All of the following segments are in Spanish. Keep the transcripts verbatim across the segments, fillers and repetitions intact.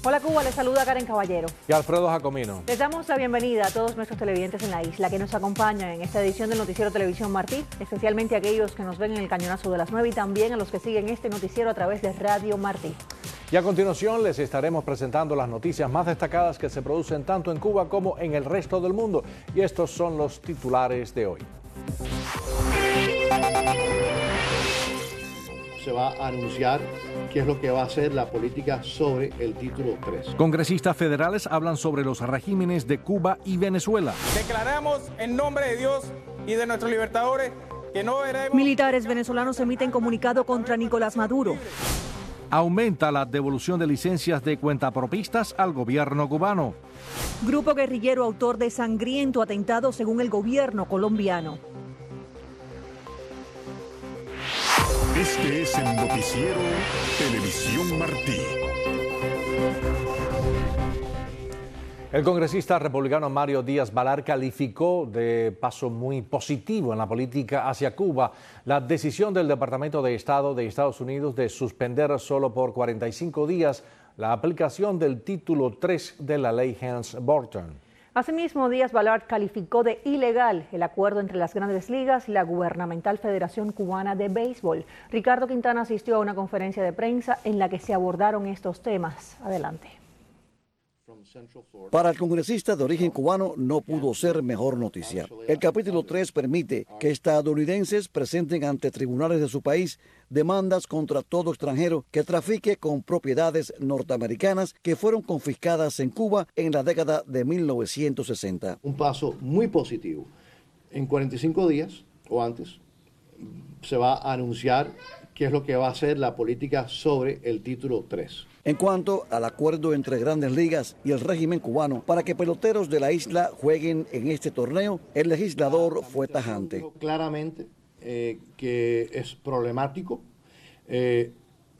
Hola Cuba, les saluda Karen Caballero. Y Alfredo Jacomino. Les damos la bienvenida a todos nuestros televidentes en la isla que nos acompañan en esta edición del Noticiero Televisión Martí, especialmente a aquellos que nos ven en el cañonazo de las nueve y también a los que siguen este noticiero a través de Radio Martí. Y a continuación les estaremos presentando las noticias más destacadas que se producen tanto en Cuba como en el resto del mundo. Y estos son los titulares de hoy. Se va a anunciar qué es lo que va a hacer la política sobre el título tres. Congresistas federales hablan sobre los regímenes de Cuba y Venezuela. Declaramos en nombre de Dios y de nuestros libertadores que no veremos... Militares venezolanos emiten comunicado contra Nicolás Maduro. Aumenta la devolución de licencias de cuentapropistas al gobierno cubano. Grupo guerrillero autor de sangriento atentado según el gobierno colombiano. Este es el noticiero Televisión Martí. El congresista republicano Mario Díaz-Balart calificó de paso muy positivo en la política hacia Cuba la decisión del Departamento de Estado de Estados Unidos de suspender solo por cuarenta y cinco días la aplicación del título tres de la ley Helms-Burton. Asimismo, Díaz-Balart calificó de ilegal el acuerdo entre las Grandes Ligas y la gubernamental Federación Cubana de Béisbol. Ricardo Quintana asistió a una conferencia de prensa en la que se abordaron estos temas. Adelante. Para el congresista de origen cubano no pudo ser mejor noticia. El capítulo tres permite que estadounidenses presenten ante tribunales de su país demandas contra todo extranjero que trafique con propiedades norteamericanas que fueron confiscadas en Cuba en la década de mil novecientos sesenta. Un paso muy positivo. En cuarenta y cinco días o antes se va a anunciar qué es lo que va a hacer la política sobre el título tres. En cuanto al acuerdo entre Grandes Ligas y el régimen cubano para que peloteros de la isla jueguen en este torneo, el legislador fue tajante. Claramente eh, que es problemático, eh,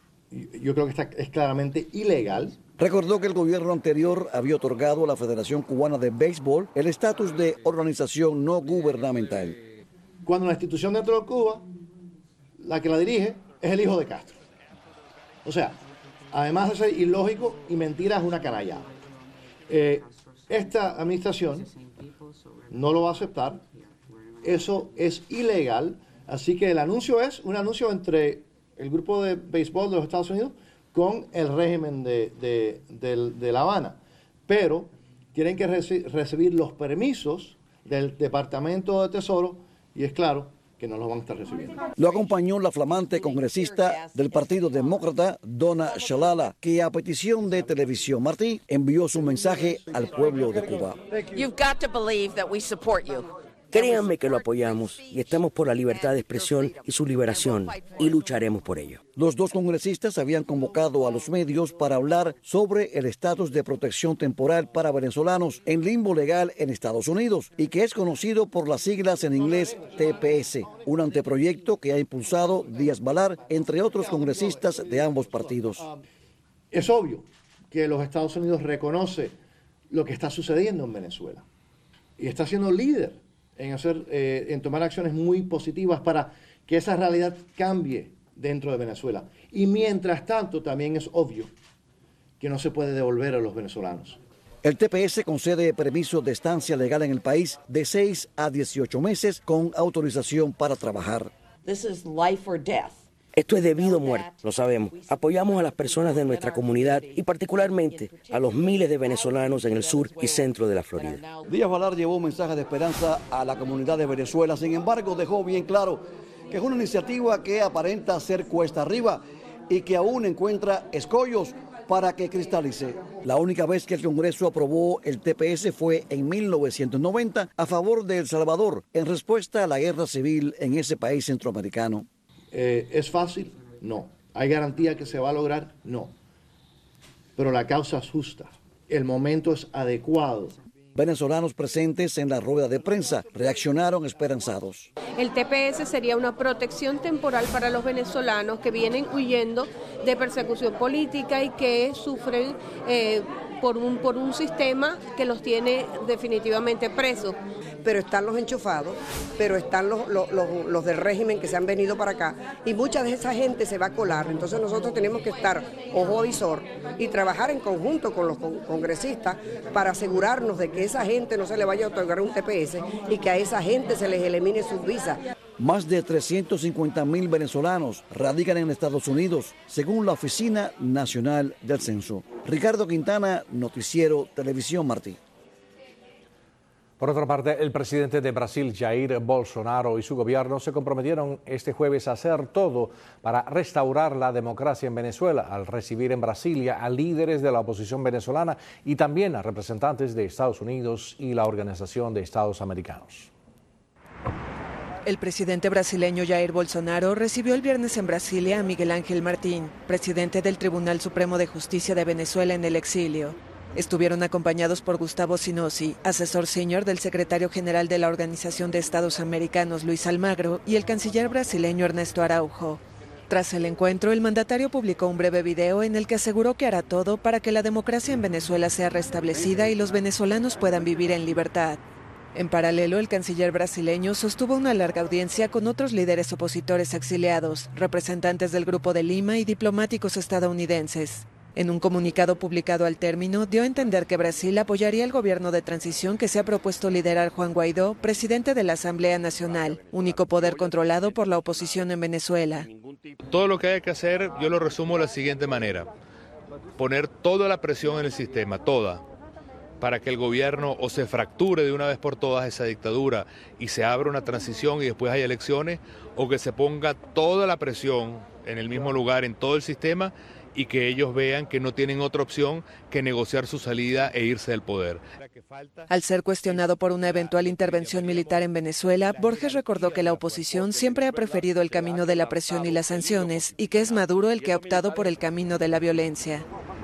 yo creo que está, es claramente ilegal. Recordó que el gobierno anterior había otorgado a la Federación Cubana de Béisbol el estatus de organización no gubernamental. Cuando la institución dentro de Cuba, la que la dirige, es el hijo de Castro. O sea, además de ser ilógico y mentira, es una canallada. Eh, esta administración no lo va a aceptar. Eso es ilegal. Así que el anuncio es un anuncio entre el grupo de béisbol de los Estados Unidos con el régimen de, de, de, de La Habana. Pero tienen que reci- recibir los permisos del Departamento de Tesoro y es claro que no los van a estar recibiendo. Lo acompañó la flamante congresista del Partido Demócrata, Donna Shalala, que a petición de Televisión Martí envió su mensaje al pueblo de Cuba. You've got to believe that we support you. Créanme que lo apoyamos y estamos por la libertad de expresión y su liberación y lucharemos por ello. Los dos congresistas habían convocado a los medios para hablar sobre el estatus de protección temporal para venezolanos en limbo legal en Estados Unidos y que es conocido por las siglas en inglés T P S, un anteproyecto que ha impulsado Díaz-Balart, entre otros congresistas de ambos partidos. Es obvio que los Estados Unidos reconoce lo que está sucediendo en Venezuela y está siendo líder en hacer, eh, en tomar acciones muy positivas para que esa realidad cambie dentro de Venezuela. Y mientras tanto, también es obvio que no se puede devolver a los venezolanos. El T P S concede permiso de estancia legal en el país de seis a dieciocho meses con autorización para trabajar. This is life or death. Esto es debido a muerte, lo sabemos. Apoyamos a las personas de nuestra comunidad y particularmente a los miles de venezolanos en el sur y centro de la Florida. Díaz-Balart llevó un mensaje de esperanza a la comunidad de Venezuela, sin embargo dejó bien claro que es una iniciativa que aparenta ser cuesta arriba y que aún encuentra escollos para que cristalice. La única vez que el Congreso aprobó el T P S fue en mil novecientos noventa a favor de El Salvador, en respuesta a la guerra civil en ese país centroamericano. Eh, ¿Es fácil? No. ¿Hay garantía que se va a lograr? No. Pero la causa es justa. El momento es adecuado. Venezolanos presentes en la rueda de prensa reaccionaron esperanzados. El T P S sería una protección temporal para los venezolanos que vienen huyendo de persecución política y que sufren eh, por un, por un sistema que los tiene definitivamente presos. pero están los enchufados, pero están los, los, los, los del régimen que se han venido para acá, y mucha de esa gente se va a colar. Entonces nosotros tenemos que estar ojo visor y trabajar en conjunto con los congresistas para asegurarnos de que esa gente no se le vaya a otorgar un T P S y que a esa gente se les elimine sus visas. Más de trescientos cincuenta mil venezolanos radican en Estados Unidos, según la Oficina Nacional del Censo. Ricardo Quintana, Noticiero Televisión Martí. Por otra parte, el presidente de Brasil, Jair Bolsonaro, y su gobierno se comprometieron este jueves a hacer todo para restaurar la democracia en Venezuela, al recibir en Brasilia a líderes de la oposición venezolana y también a representantes de Estados Unidos y la Organización de Estados Americanos. El presidente brasileño Jair Bolsonaro recibió el viernes en Brasilia a Miguel Ángel Martín, presidente del Tribunal Supremo de Justicia de Venezuela en el exilio. Estuvieron acompañados por Gustavo Sinosi, asesor senior del secretario general de la Organización de Estados Americanos Luis Almagro, y el canciller brasileño Ernesto Araujo. Tras el encuentro, el mandatario publicó un breve video en el que aseguró que hará todo para que la democracia en Venezuela sea restablecida y los venezolanos puedan vivir en libertad. En paralelo, el canciller brasileño sostuvo una larga audiencia con otros líderes opositores exiliados, representantes del Grupo de Lima y diplomáticos estadounidenses. En un comunicado publicado al término, dio a entender que Brasil apoyaría el gobierno de transición que se ha propuesto liderar Juan Guaidó, presidente de la Asamblea Nacional, único poder controlado por la oposición en Venezuela. Todo lo que hay que hacer, yo lo resumo de la siguiente manera: poner toda la presión en el sistema, toda, para que el gobierno o se fracture de una vez por todas esa dictadura y se abra una transición y después hay elecciones, o que se ponga toda la presión en el mismo lugar en todo el sistema y que ellos vean que no tienen otra opción que negociar su salida e irse del poder. Al ser cuestionado por una eventual intervención militar en Venezuela, Borges recordó que la oposición siempre ha preferido el camino de la presión y las sanciones y que es Maduro el que ha optado por el camino de la violencia.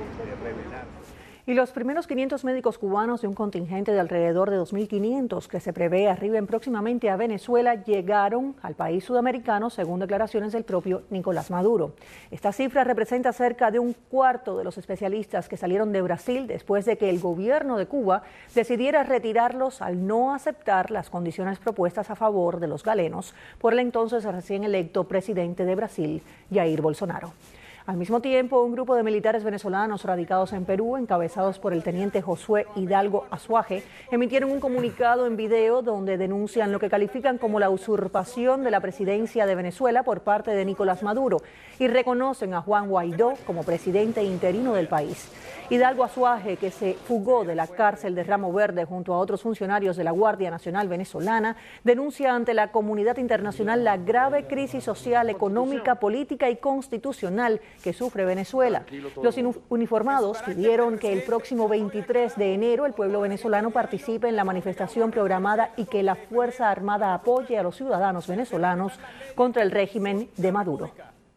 Y los primeros quinientos médicos cubanos de un contingente de alrededor de dos mil quinientos que se prevé arriben próximamente a Venezuela llegaron al país sudamericano, según declaraciones del propio Nicolás Maduro. Esta cifra representa cerca de un cuarto de los especialistas que salieron de Brasil después de que el gobierno de Cuba decidiera retirarlos al no aceptar las condiciones propuestas a favor de los galenos por el entonces recién electo presidente de Brasil, Jair Bolsonaro. Al mismo tiempo, un grupo de militares venezolanos radicados en Perú, encabezados por el teniente Josué Hidalgo Azuaje, emitieron un comunicado en video donde denuncian lo que califican como la usurpación de la presidencia de Venezuela por parte de Nicolás Maduro y reconocen a Juan Guaidó como presidente interino del país. Hidalgo Azuaje, que se fugó de la cárcel de Ramo Verde junto a otros funcionarios de la Guardia Nacional venezolana, denuncia ante la comunidad internacional la grave crisis social, económica, política y constitucional que sufre Venezuela. Los uniformados pidieron que el próximo veintitrés de enero el pueblo venezolano participe en la manifestación programada y que la Fuerza Armada apoye a los ciudadanos venezolanos contra el régimen de Maduro.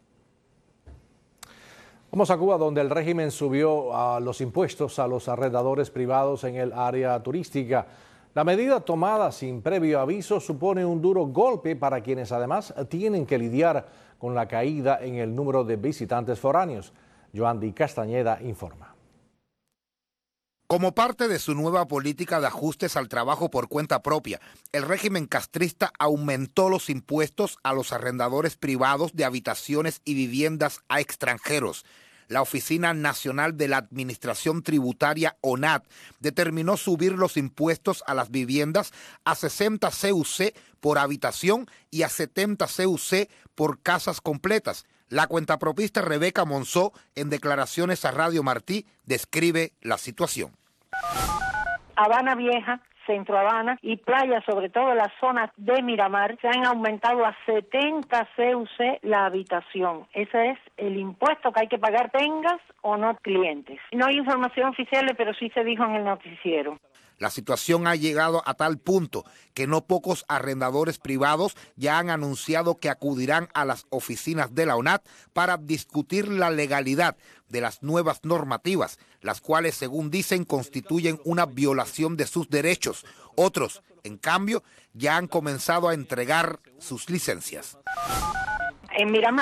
Vamos a Cuba, donde el régimen subió a los impuestos a los arrendadores privados en el área turística. La medida tomada sin previo aviso supone un duro golpe para quienes además tienen que lidiar con la caída en el número de visitantes foráneos. Joandy Castañeda informa. Como parte de su nueva política de ajustes al trabajo por cuenta propia, el régimen castrista aumentó los impuestos a los arrendadores privados de habitaciones y viviendas a extranjeros. La Oficina Nacional de la Administración Tributaria, O N A T, determinó subir los impuestos a las viviendas a sesenta C U C por habitación y a setenta C U C por casas completas. La cuentapropista Rebeca Monzó, en declaraciones a Radio Martí, describe la situación. Habana Vieja, Centro Habana y playas, sobre todo las zonas de Miramar, se han aumentado a setenta C U C la habitación. Ese es el impuesto que hay que pagar, tengas o no clientes. No hay información oficial, pero sí se dijo en el noticiero. La situación ha llegado a tal punto que no pocos arrendadores privados ya han anunciado que acudirán a las oficinas de la O N A T para discutir la legalidad de las nuevas normativas, las cuales, según dicen, constituyen una violación de sus derechos. Otros, en cambio, ya han comenzado a entregar sus licencias. En Miramar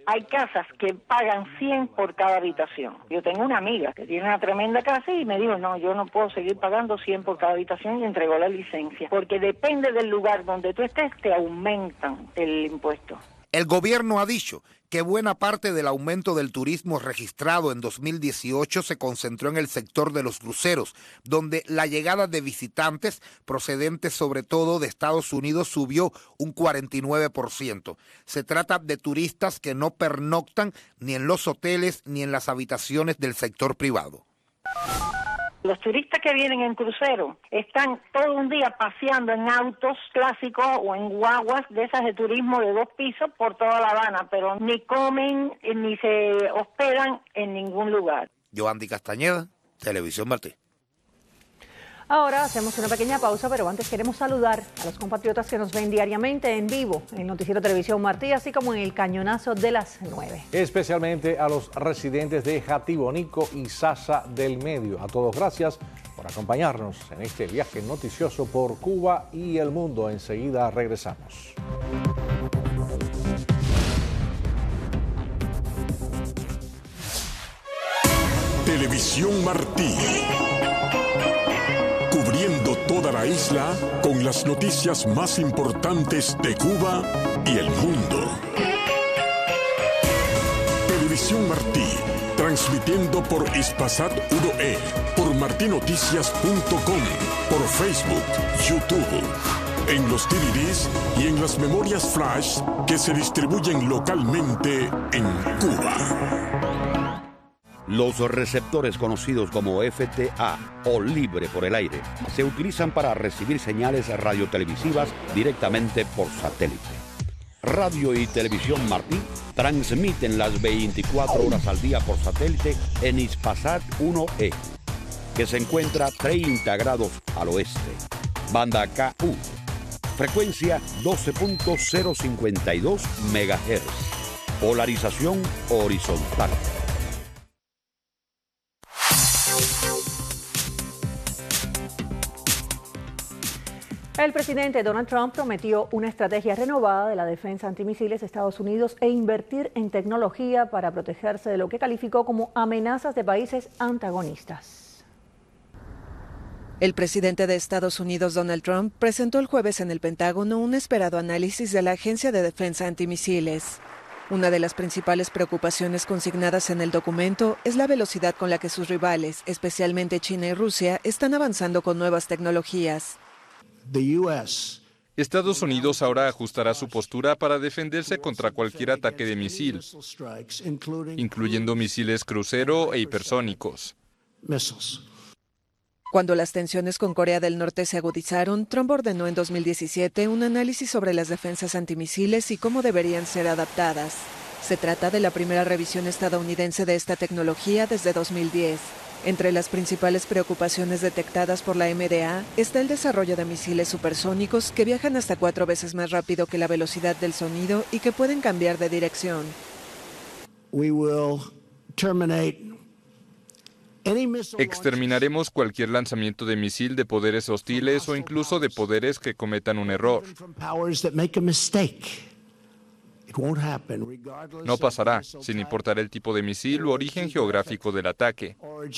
Hay casas que pagan cien por cada habitación. Yo tengo una amiga que tiene una tremenda casa y me dijo, no, yo no puedo seguir pagando cien por cada habitación, y entregó la licencia. Porque depende del lugar donde tú estés, te aumentan el impuesto. El gobierno ha dicho que buena parte del aumento del turismo registrado en dos mil dieciocho se concentró en el sector de los cruceros, donde la llegada de visitantes procedentes sobre todo de Estados Unidos subió un cuarenta y nueve por ciento. Se trata de turistas que no pernoctan ni en los hoteles ni en las habitaciones del sector privado. Los turistas que vienen en crucero están todo un día paseando en autos clásicos o en guaguas de esas de turismo de dos pisos por toda La Habana, pero ni comen ni se hospedan en ningún lugar. Yoandi Castañeda, Televisión Martí. Ahora hacemos una pequeña pausa, pero antes queremos saludar a los compatriotas que nos ven diariamente en vivo en el Noticiero Televisión Martí, así como en el Cañonazo de las nueve. Especialmente a los residentes de Jatibonico y Sasa del Medio. A todos gracias por acompañarnos en este viaje noticioso por Cuba y el mundo. Enseguida regresamos. Televisión Martí. Cubriendo toda la isla con las noticias más importantes de Cuba y el mundo. Televisión Martí, transmitiendo por Hispasat uno E, por martinoticias punto com, por Facebook, YouTube, en los D V Ds y en las memorias flash que se distribuyen localmente en Cuba. Los receptores conocidos como F T A o libre por el aire se utilizan para recibir señales radiotelevisivas directamente por satélite. Radio y Televisión Martí transmiten las veinticuatro horas al día por satélite en Hispasat uno E, que se encuentra treinta grados al oeste. Banda K U, frecuencia doce punto cero cincuenta y dos megahertz. Polarización horizontal. El presidente Donald Trump prometió una estrategia renovada de la defensa antimisiles de Estados Unidos e invertir en tecnología para protegerse de lo que calificó como amenazas de países antagonistas. El presidente de Estados Unidos, Donald Trump, presentó el jueves en el Pentágono un esperado análisis de la Agencia de Defensa Antimisiles. Una de las principales preocupaciones consignadas en el documento es la velocidad con la que sus rivales, especialmente China y Rusia, están avanzando con nuevas tecnologías. Estados Unidos ahora ajustará su postura para defenderse contra cualquier ataque de misil, incluyendo misiles crucero e hipersónicos. Cuando las tensiones con Corea del Norte se agudizaron, Trump ordenó en dos mil diecisiete un análisis sobre las defensas antimisiles y cómo deberían ser adaptadas. Se trata de la primera revisión estadounidense de esta tecnología desde dos mil diez. Entre las principales preocupaciones detectadas por la M D A está el desarrollo de misiles supersónicos que viajan hasta cuatro veces más rápido que la velocidad del sonido y que pueden cambiar de dirección. Exterminaremos cualquier lanzamiento de misil de poderes hostiles o incluso de poderes que cometan un error. No pasará, sin importar el tipo de misil u origen geográfico del ataque.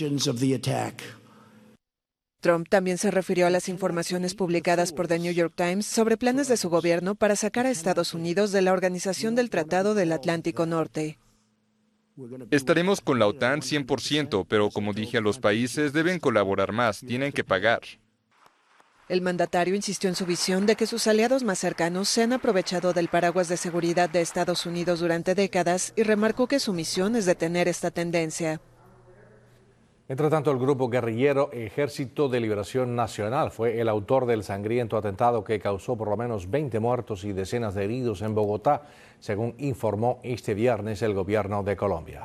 Trump también se refirió a las informaciones publicadas por The New York Times sobre planes de su gobierno para sacar a Estados Unidos de la Organización del Tratado del Atlántico Norte. Estaremos con la OTAN cien por ciento, pero como dije a los países, deben colaborar más, tienen que pagar. El mandatario insistió en su visión de que sus aliados más cercanos se han aprovechado del paraguas de seguridad de Estados Unidos durante décadas y remarcó que su misión es detener esta tendencia. Entre tanto, el grupo guerrillero Ejército de Liberación Nacional fue el autor del sangriento atentado que causó por lo menos veinte muertos y decenas de heridos en Bogotá, según informó este viernes el gobierno de Colombia.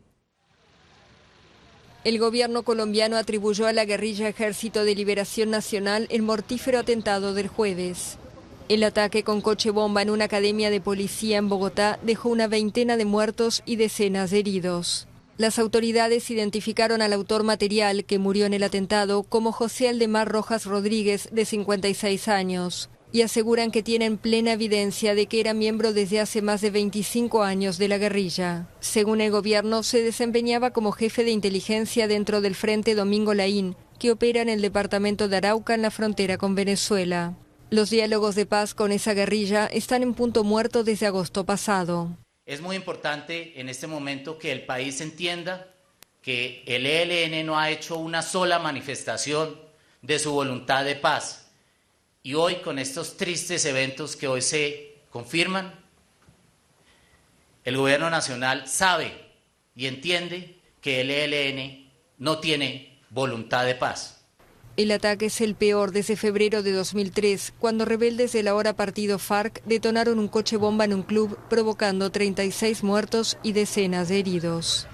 El gobierno colombiano atribuyó a la guerrilla Ejército de Liberación Nacional el mortífero atentado del jueves. El ataque con coche bomba en una academia de policía en Bogotá dejó una veintena de muertos y decenas de heridos. Las autoridades identificaron al autor material que murió en el atentado como José Aldemar Rojas Rodríguez, de cincuenta y seis años. y aseguran que tienen plena evidencia de que era miembro desde hace más de veinticinco años de la guerrilla. Según el gobierno, se desempeñaba como jefe de inteligencia dentro del Frente Domingo Laín, que opera en el departamento de Arauca en la frontera con Venezuela. Los diálogos de paz con esa guerrilla están en punto muerto desde agosto pasado. Es muy importante en este momento que el país entienda que el E L N no ha hecho una sola manifestación de su voluntad de paz. Y hoy, con estos tristes eventos que hoy se confirman, el gobierno nacional sabe y entiende que el E L N no tiene voluntad de paz. El ataque es el peor desde febrero de dos mil tres, cuando rebeldes del ahora partido FARC detonaron un coche bomba en un club, provocando treinta y seis muertos y decenas de heridos.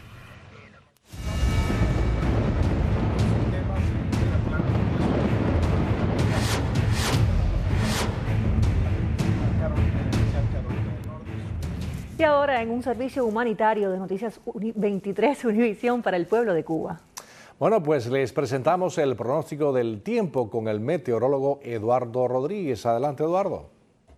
Y ahora en un servicio humanitario de Noticias veintitrés Univisión para el pueblo de Cuba. Bueno, pues les presentamos el pronóstico del tiempo con el meteorólogo Eduardo Rodríguez. Adelante, Eduardo.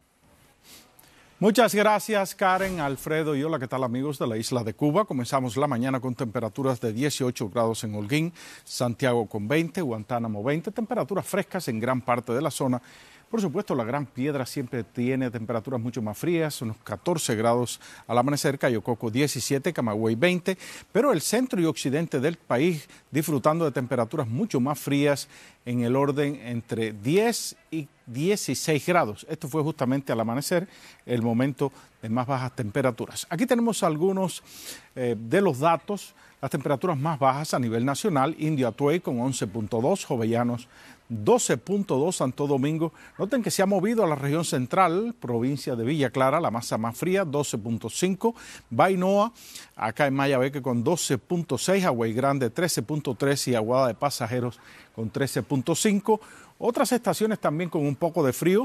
Muchas gracias, Karen, Alfredo y hola, ¿qué tal, amigos de la isla de Cuba? Comenzamos la mañana con temperaturas de dieciocho grados en Holguín, Santiago con veinte, Guantánamo veinte, temperaturas frescas en gran parte de la zona. Por supuesto, la Gran Piedra siempre tiene temperaturas mucho más frías, unos catorce grados al amanecer, Cayo Coco diecisiete, Camagüey veinte, pero el centro y occidente del país disfrutando de temperaturas mucho más frías en el orden entre diez y dieciséis grados. Esto fue justamente al amanecer, el momento de más bajas temperaturas. Aquí tenemos algunos eh, de los datos, las temperaturas más bajas a nivel nacional: Indio Atuey con once punto dos, Jovellanos doce punto dos, Santo Domingo. Noten que se ha movido a la región central, provincia de Villa Clara, la masa más fría, doce punto cinco. Bainoa, acá en Mayabeque con doce punto seis, Aguay Grande trece punto tres y Aguada de Pasajeros con trece punto cinco. Otras estaciones también con un poco de frío: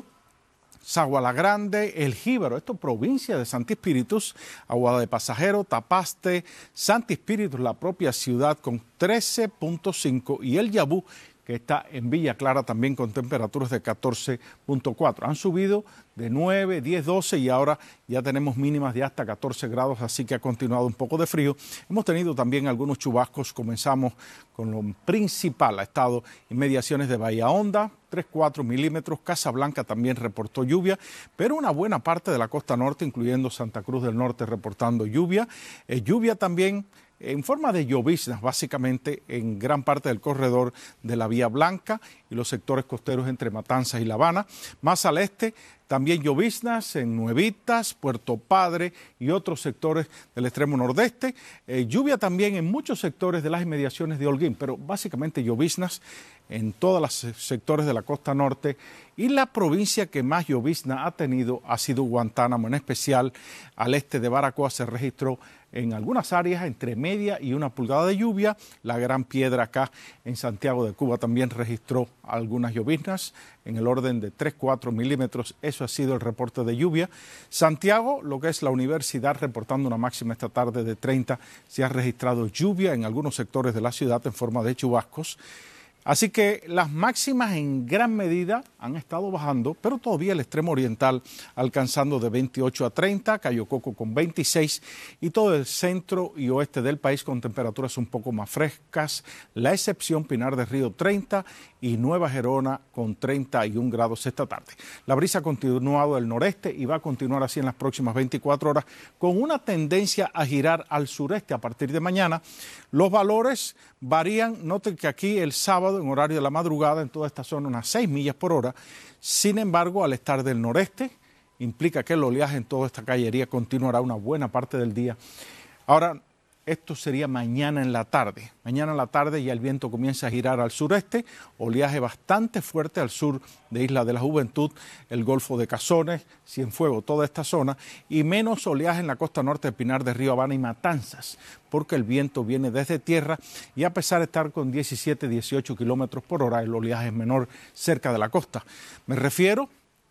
Sagua la Grande, El Jíbaro, esto provincia de Santi Espíritus, Aguada de Pasajero, Tapaste, Santi Espíritus, la propia ciudad con trece punto cinco, y El Yabú, que está en Villa Clara también con temperaturas de catorce punto cuatro. Han subido de nueve, diez, doce y ahora ya tenemos mínimas de hasta catorce grados, así que ha continuado un poco de frío. Hemos tenido también algunos chubascos. Comenzamos con lo principal, ha estado en mediaciones de Bahía Honda, tres, cuatro milímetros. Casablanca también reportó lluvia, pero una buena parte de la costa norte, incluyendo Santa Cruz del Norte, reportando lluvia. Eh, lluvia también en forma de lloviznas, básicamente en gran parte del corredor de la Vía Blanca y los sectores costeros entre Matanzas y La Habana. Más al este, también lloviznas en Nuevitas, Puerto Padre y otros sectores del extremo nordeste. Eh, lluvia también en muchos sectores de las inmediaciones de Holguín, pero básicamente lloviznas en todos los sectores de la costa norte. Y la provincia que más llovizna ha tenido ha sido Guantánamo, en especial al este de Baracoa se registró en algunas áreas entre media y una pulgada de lluvia. La Gran Piedra acá en Santiago de Cuba también registró algunas lloviznas en el orden de tres, cuatro milímetros. Eso ha sido el reporte de lluvia. Santiago, lo que es la universidad, reportando una máxima esta tarde de treinta. Se ha registrado lluvia en algunos sectores de la ciudad en forma de chubascos. Así que las máximas en gran medida han estado bajando, pero todavía el extremo oriental alcanzando de veintiocho a treinta, Cayo Coco con veintiséis y todo el centro y oeste del país con temperaturas un poco más frescas, la excepción Pinar del Río treinta y Nueva Gerona con treinta y un grados esta tarde. La brisa ha continuado del noreste y va a continuar así en las próximas veinticuatro horas con una tendencia a girar al sureste a partir de mañana. Los valores varían, noten que aquí el sábado en horario de la madrugada en toda esta zona unas seis millas por hora. Sin embargo, al estar del noreste, implica que el oleaje en toda esta callería continuará una buena parte del día. Ahora, esto sería mañana en la tarde. Mañana en la tarde ya el viento comienza a girar al sureste, oleaje bastante fuerte al sur de Isla de la Juventud, el Golfo de Cazones, Cienfuegos, toda esta zona, y menos oleaje en la costa norte de Pinar del Río, Habana y Matanzas, porque el viento viene desde tierra y a pesar de estar con diecisiete, dieciocho kilómetros por hora, el oleaje es menor cerca de la costa. Me refiero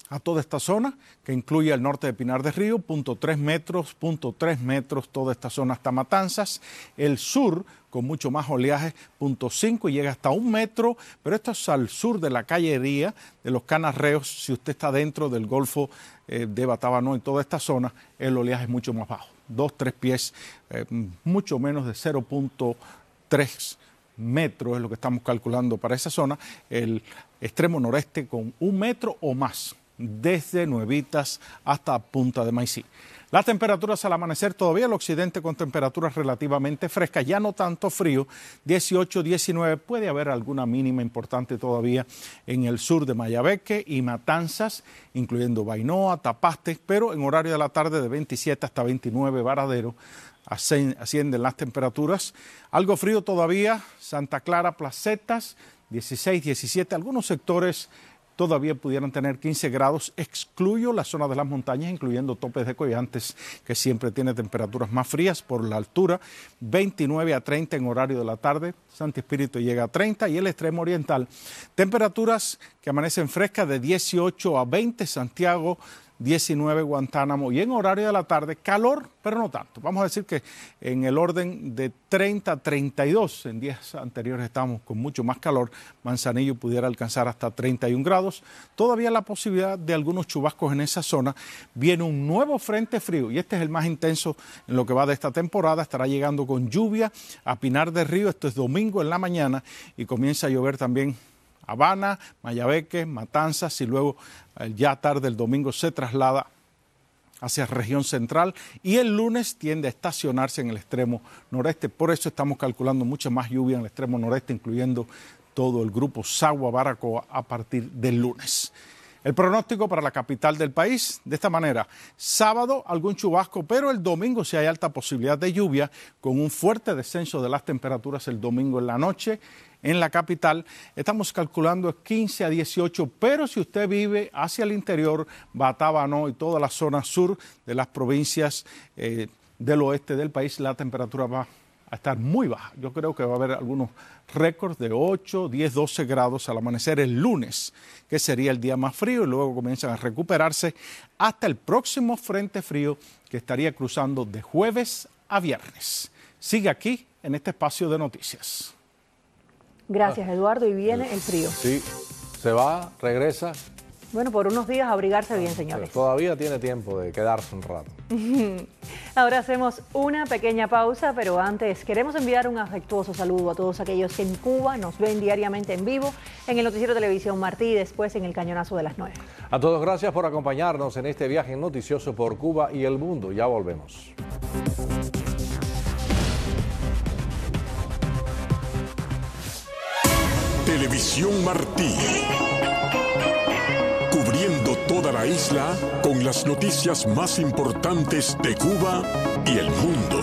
a toda esta zona, que incluye el norte de Pinar del Río, punto tres metros, punto tres metros, toda esta zona hasta Matanzas. El sur, con mucho más oleaje, punto cinco y llega hasta un metro, pero esto es al sur de la callería de los Canarreos. Si usted está dentro del Golfo eh, de Batabanó y toda esta zona, el oleaje es mucho más bajo, dos, tres pies, eh, mucho menos de cero punto tres metros es lo que estamos calculando para esa zona. El extremo noreste con un metro o más, desde Nuevitas hasta Punta de Maicí. Las temperaturas al amanecer todavía el occidente con temperaturas relativamente frescas, ya no tanto frío, dieciocho, diecinueve, puede haber alguna mínima importante todavía en el sur de Mayabeque y Matanzas, incluyendo Bainoa, Tapaste, pero en horario de la tarde de veintisiete hasta veintinueve Varadero, ascienden las temperaturas. Algo frío todavía, Santa Clara, Placetas, dieciséis, diecisiete, algunos sectores todavía pudieran tener quince grados, excluyo la zona de las montañas, incluyendo Topes de Coyantes, que siempre tiene temperaturas más frías por la altura, veintinueve a treinta en horario de la tarde, Santi Espíritu llega a treinta y el extremo oriental, temperaturas que amanecen frescas de dieciocho a veinte, Santiago, diecinueve Guantánamo y en horario de la tarde calor, pero no tanto. Vamos a decir que en el orden de treinta a treinta y dos, en días anteriores estábamos con mucho más calor, Manzanillo pudiera alcanzar hasta treinta y un grados. Todavía la posibilidad de algunos chubascos en esa zona. Viene un nuevo frente frío y este es el más intenso en lo que va de esta temporada. Estará llegando con lluvia a Pinar del Río, esto es domingo en la mañana y comienza a llover también Habana, Mayabeque, Matanzas y luego ya tarde el domingo se traslada hacia región central y el lunes tiende a estacionarse en el extremo noreste. Por eso estamos calculando mucha más lluvia en el extremo noreste, incluyendo todo el grupo Sagua Baracoa a partir del lunes. El pronóstico para la capital del país, de esta manera, sábado algún chubasco, pero el domingo sí hay alta posibilidad de lluvia, con un fuerte descenso de las temperaturas el domingo en la noche. En la capital estamos calculando quince a dieciocho, pero si usted vive hacia el interior, Batabanó y toda la zona sur de las provincias eh, del oeste del país, la temperatura va a estar muy baja. Yo creo que va a haber algunos récords de ocho, diez, doce grados al amanecer el lunes, que sería el día más frío, y luego comienzan a recuperarse hasta el próximo frente frío que estaría cruzando de jueves a viernes. Sigue aquí en este espacio de noticias. Gracias, Eduardo, y viene el frío. Sí, se va, regresa. Bueno, por unos días abrigarse bien, señores. Pero todavía tiene tiempo de quedarse un rato. Ahora hacemos una pequeña pausa, pero antes queremos enviar un afectuoso saludo a todos aquellos que en Cuba nos ven diariamente en vivo en el Noticiero Televisión Martí y después en el Cañonazo de las nueve. A todos gracias por acompañarnos en este viaje noticioso por Cuba y el mundo. Ya volvemos. Televisión Martí. Cubriendo toda la isla con las noticias más importantes de Cuba y el mundo.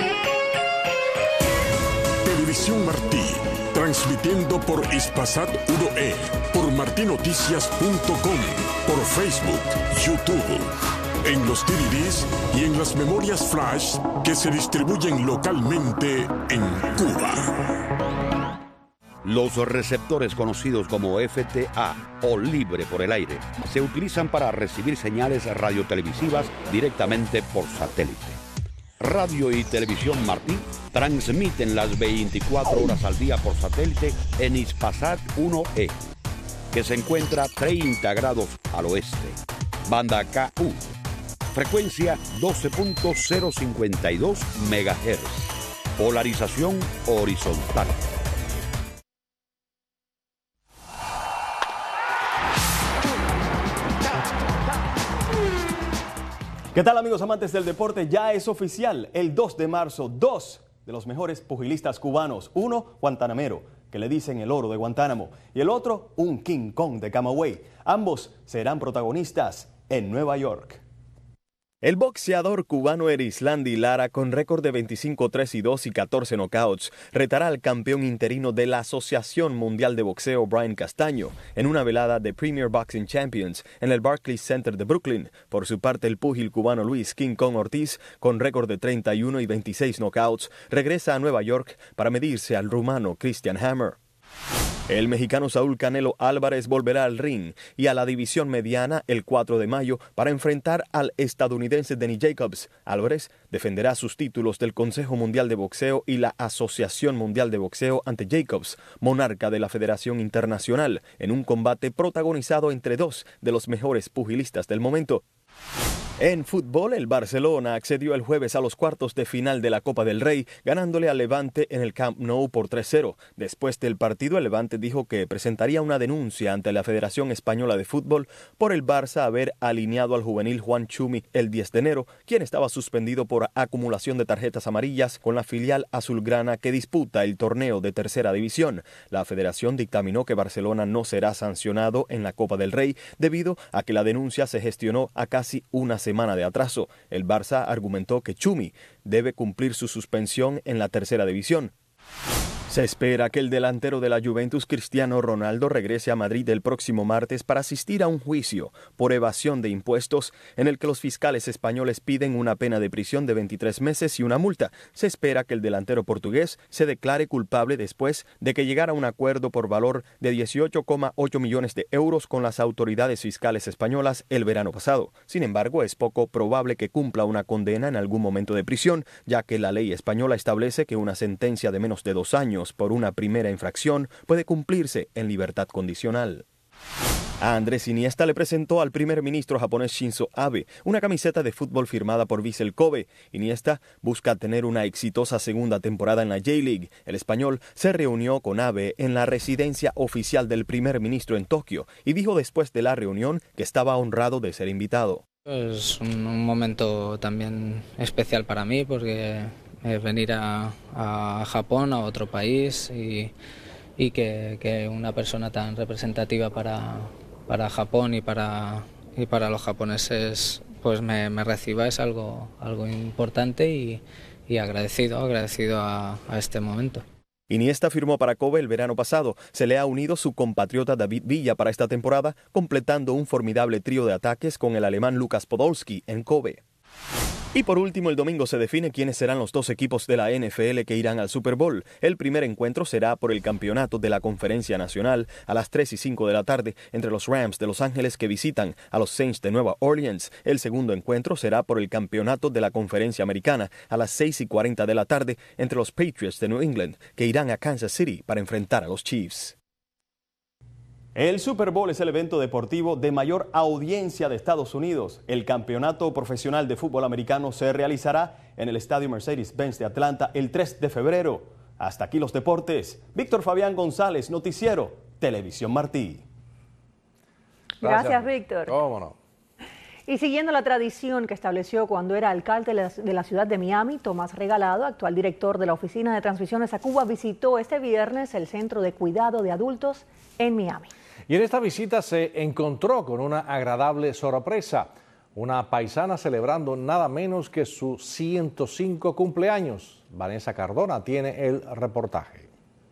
Televisión Martí, transmitiendo por Ispasat uno E, por martinoticias punto com, por Facebook, YouTube, en los D V Ds y en las memorias flash que se distribuyen localmente en Cuba. Los receptores conocidos como F T A o libre por el aire se utilizan para recibir señales radiotelevisivas directamente por satélite. Radio y Televisión Martí transmiten las veinticuatro horas al día por satélite en Ispasat uno E, que se encuentra treinta grados al oeste. Banda K U, frecuencia doce punto cero cincuenta y dos megahertz, polarización horizontal. ¿Qué tal, amigos amantes del deporte? Ya es oficial, el dos de marzo, dos de los mejores pugilistas cubanos, uno guantanamero, que le dicen el oro de Guantánamo, y el otro un King Kong de Camagüey. Ambos serán protagonistas en Nueva York. El boxeador cubano Erislandy Lara, con récord de veinticinco, tres y dos y catorce knockouts, retará al campeón interino de la Asociación Mundial de Boxeo, Brian Castaño, en una velada de Premier Boxing Champions en el Barclays Center de Brooklyn. Por su parte, el púgil cubano Luis King Kong Ortiz, con récord de treinta y uno y veintiséis knockouts, regresa a Nueva York para medirse al rumano Christian Hammer. El mexicano Saúl Canelo Álvarez volverá al ring y a la división mediana el cuatro de mayo para enfrentar al estadounidense Danny Jacobs. Álvarez defenderá sus títulos del Consejo Mundial de Boxeo y la Asociación Mundial de Boxeo ante Jacobs, monarca de la Federación Internacional, en un combate protagonizado entre dos de los mejores pugilistas del momento. En fútbol, el Barcelona accedió el jueves a los cuartos de final de la Copa del Rey, ganándole al Levante en el Camp Nou por tres cero. Después del partido, el Levante dijo que presentaría una denuncia ante la Federación Española de Fútbol por el Barça haber alineado al juvenil Juan Chumi el diez de enero, quien estaba suspendido por acumulación de tarjetas amarillas con la filial azulgrana que disputa el torneo de tercera división. La Federación dictaminó que Barcelona no será sancionado en la Copa del Rey debido a que la denuncia se gestionó a casi una semana de atraso. El Barça argumentó que Chumi debe cumplir su suspensión en la tercera división. Se espera que el delantero de la Juventus, Cristiano Ronaldo, regrese a Madrid el próximo martes para asistir a un juicio por evasión de impuestos en el que los fiscales españoles piden una pena de prisión de veintitrés meses y una multa. Se espera que el delantero portugués se declare culpable después de que llegara a un acuerdo por valor de dieciocho coma ocho millones de euros con las autoridades fiscales españolas el verano pasado. Sin embargo, es poco probable que cumpla una condena en algún momento de prisión, ya que la ley española establece que una sentencia de menos de dos años por una primera infracción puede cumplirse en libertad condicional. A Andrés Iniesta le presentó al primer ministro japonés Shinzo Abe una camiseta de fútbol firmada por Vissel Kobe. Iniesta busca tener una exitosa segunda temporada en la J-League. El español se reunió con Abe en la residencia oficial del primer ministro en Tokio y dijo después de la reunión que estaba honrado de ser invitado. Es un, un momento también especial para mí porque es venir a, a Japón, a otro país, y, y que, que una persona tan representativa para, para Japón y para, y para los japoneses pues me, me reciba es algo, algo importante y, y agradecido, agradecido a, a este momento. Iniesta firmó para Kobe el verano pasado. Se le ha unido su compatriota David Villa para esta temporada, completando un formidable trío de ataques con el alemán Lukas Podolski en Kobe. Y por último, el domingo se define quiénes serán los dos equipos de la N F L que irán al Super Bowl. El primer encuentro será por el campeonato de la Conferencia Nacional a las tres y cinco de la tarde entre los Rams de Los Ángeles que visitan a los Saints de Nueva Orleans. El segundo encuentro será por el campeonato de la Conferencia Americana a las seis y cuarenta de la tarde entre los Patriots de New England que irán a Kansas City para enfrentar a los Chiefs. El Super Bowl es el evento deportivo de mayor audiencia de Estados Unidos. El campeonato profesional de fútbol americano se realizará en el Estadio Mercedes-Benz de Atlanta el tres de febrero. Hasta aquí los deportes. Víctor Fabián González, Noticiero, Televisión Martí. Gracias, Gracias Víctor. ¿Cómo no? Y siguiendo la tradición que estableció cuando era alcalde de la ciudad de Miami, Tomás Regalado, actual director de la Oficina de Transmisiones a Cuba, visitó este viernes el Centro de Cuidado de Adultos en Miami. Y en esta visita se encontró con una agradable sorpresa, una paisana celebrando nada menos que su ciento cinco cumpleaños. Vanessa Cardona tiene el reportaje.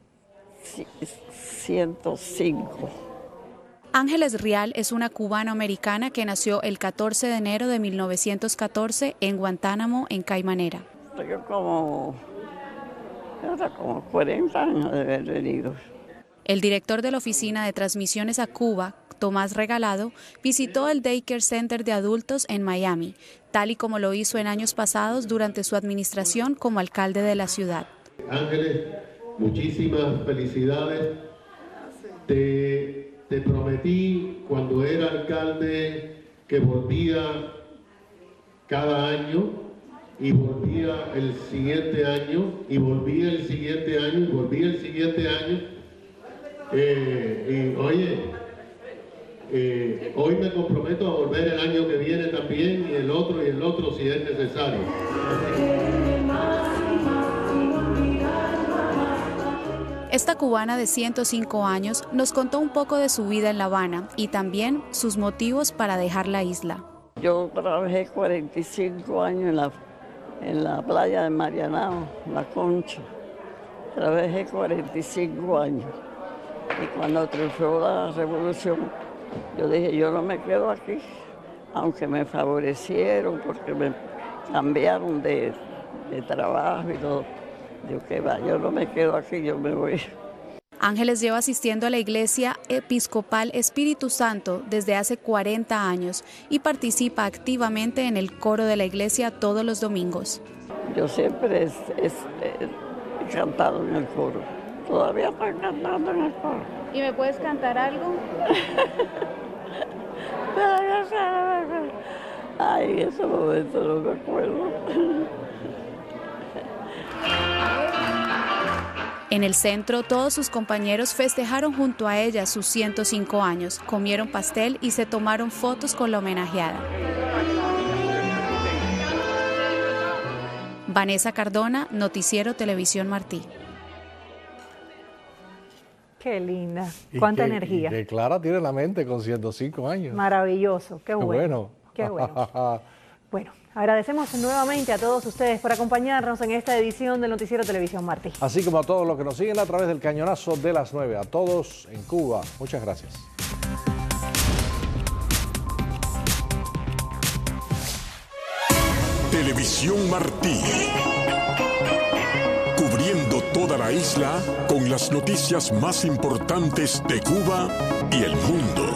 ciento cinco. Ángeles Rial es una cubano-americana que nació el catorce de enero de mil novecientos catorce en Guantánamo, en Caimanera. Tengo como, como cuarenta años de haber venido. El director de la Oficina de Transmisiones a Cuba, Tomás Regalado, visitó el Daycare Center de adultos en Miami, tal y como lo hizo en años pasados durante su administración como alcalde de la ciudad. Ángeles, muchísimas felicidades. Te, te prometí cuando era alcalde que volvía cada año y volvía el siguiente año y volvía el siguiente año y volvía el siguiente año. Eh, y oye, eh, hoy me comprometo a volver el año que viene también y el otro y el otro si es necesario. Esta cubana de ciento cinco años nos contó un poco de su vida en La Habana y también sus motivos para dejar la isla. Yo trabajé cuarenta y cinco años en la, en la playa de Marianao, La Concha. Trabajé cuarenta y cinco años. Y cuando triunfó la revolución, yo dije, yo no me quedo aquí, aunque me favorecieron porque me cambiaron de, de trabajo y todo. Digo, que va, yo no me quedo aquí, yo me voy. Ángeles lleva asistiendo a la Iglesia Episcopal Espíritu Santo desde hace cuarenta años y participa activamente en el coro de la iglesia todos los domingos. Yo siempre he cantado en el coro. Todavía estoy cantando en el coro. ¿Y me puedes cantar algo? Ay, ese momento no me acuerdo. En el centro, todos sus compañeros festejaron junto a ella sus ciento cinco años, comieron pastel y se tomaron fotos con la homenajeada. Vanessa Cardona, Noticiero Televisión Martí. Qué linda, cuánta qué, energía. Qué clara tiene la mente con ciento cinco años. Maravilloso, qué bueno. Qué bueno. Qué bueno. Bueno, agradecemos nuevamente a todos ustedes por acompañarnos en esta edición del Noticiero Televisión Martí. Así como a todos los que nos siguen a través del cañonazo de las nueve. A todos en Cuba, muchas gracias. Televisión Martí. Cubriendo toda la isla con las noticias más importantes de Cuba y el mundo.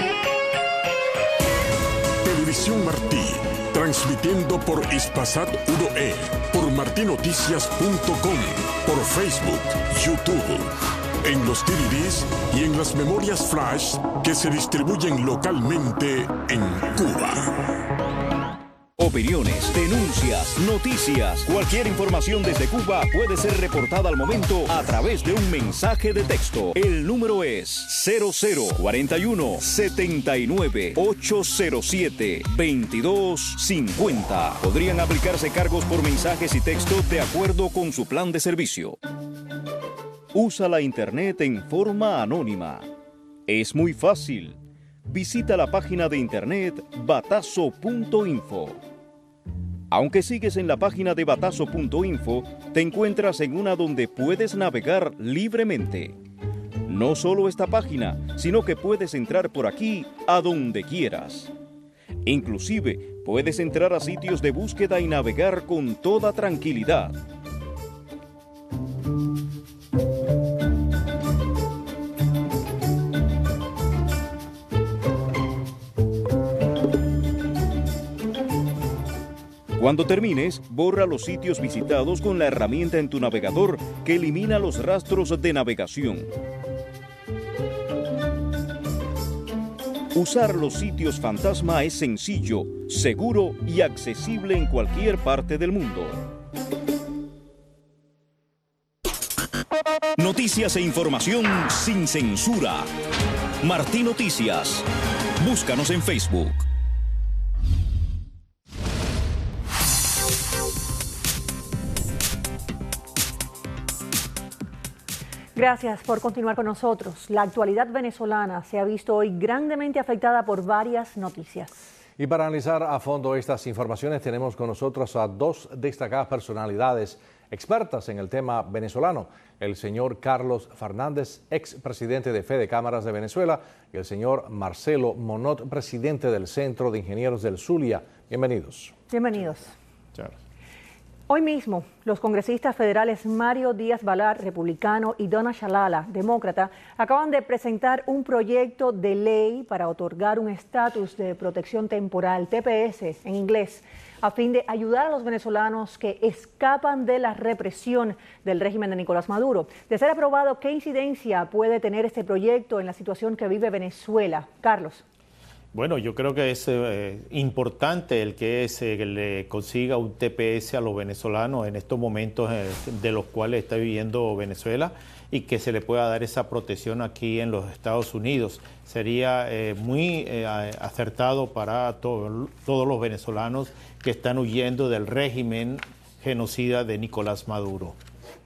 Televisión Martí. Transmitiendo por Ispasat uno E, por martinoticias punto com, por Facebook, YouTube, en los D V Ds y en las memorias flash que se distribuyen localmente en Cuba. Opiniones, denuncias, noticias, cualquier información desde Cuba puede ser reportada al momento a través de un mensaje de texto. El número es cero cero cuarenta y uno, setenta y nueve, ochocientos siete, veintidós cincuenta. Podrían aplicarse cargos por mensajes y texto de acuerdo con su plan de servicio. Usa la internet en forma anónima. Es muy fácil. Visita la página de internet batazo punto info. Aunque sigues en la página de batazo punto info, te encuentras en una donde puedes navegar libremente. No solo esta página, sino que puedes entrar por aquí a donde quieras. Inclusive, puedes entrar a sitios de búsqueda y navegar con toda tranquilidad. Cuando termines, borra los sitios visitados con la herramienta en tu navegador que elimina los rastros de navegación. Usar los sitios fantasma es sencillo, seguro y accesible en cualquier parte del mundo. Noticias e información sin censura. Martí Noticias. Búscanos en Facebook. Gracias por continuar con nosotros. La actualidad venezolana se ha visto hoy grandemente afectada por varias noticias. Y para analizar a fondo estas informaciones tenemos con nosotros a dos destacadas personalidades expertas en el tema venezolano. El señor Carlos Fernández, expresidente de Fede Cámaras de Venezuela, y el señor Marcelo Monod, presidente del Centro de Ingenieros del Zulia. Bienvenidos. Bienvenidos. Chao. Hoy mismo, los congresistas federales Mario Díaz-Balart, republicano, y Donna Shalala, demócrata, acaban de presentar un proyecto de ley para otorgar un estatus de protección temporal, T P S en inglés, a fin de ayudar a los venezolanos que escapan de la represión del régimen de Nicolás Maduro. De ser aprobado, ¿qué incidencia puede tener este proyecto en la situación que vive Venezuela? Carlos. Bueno, yo creo que es eh, importante el que se le consiga un T P S a los venezolanos en estos momentos eh, de los cuales está viviendo Venezuela y que se le pueda dar esa protección aquí en los Estados Unidos. Sería eh, muy eh, acertado para to todos los venezolanos que están huyendo del régimen genocida de Nicolás Maduro.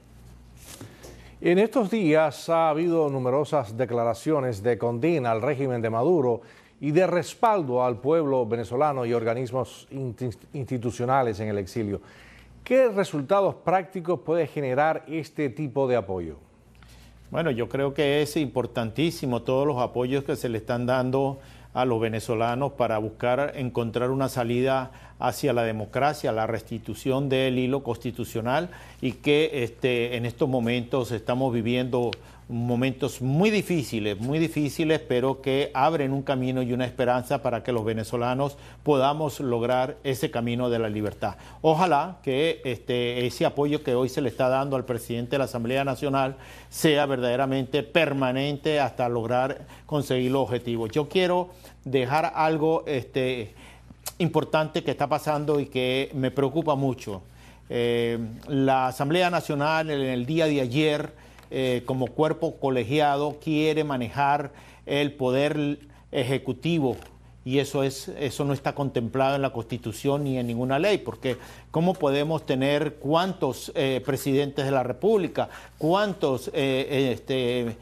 En estos días ha habido numerosas declaraciones de condena al régimen de Maduro y de respaldo al pueblo venezolano y organismos institucionales en el exilio. ¿Qué resultados prácticos puede generar este tipo de apoyo? Bueno, yo creo que es importantísimo todos los apoyos que se le están dando a los venezolanos para buscar encontrar una salida hacia la democracia, la restitución del hilo constitucional y que este, en estos momentos estamos viviendo momentos muy difíciles, muy difíciles, pero que abren un camino y una esperanza para que los venezolanos podamos lograr ese camino de la libertad. Ojalá que este, ese apoyo que hoy se le está dando al presidente de la Asamblea Nacional sea verdaderamente permanente hasta lograr conseguir los objetivos. Yo quiero dejar algo este, importante que está pasando y que me preocupa mucho. Eh, la Asamblea Nacional en el día de ayer, Eh, como cuerpo colegiado, quiere manejar el poder ejecutivo y eso, es, eso no está contemplado en la Constitución ni en ninguna ley, porque ¿cómo podemos tener cuántos eh, presidentes de la República, cuántos, eh, este,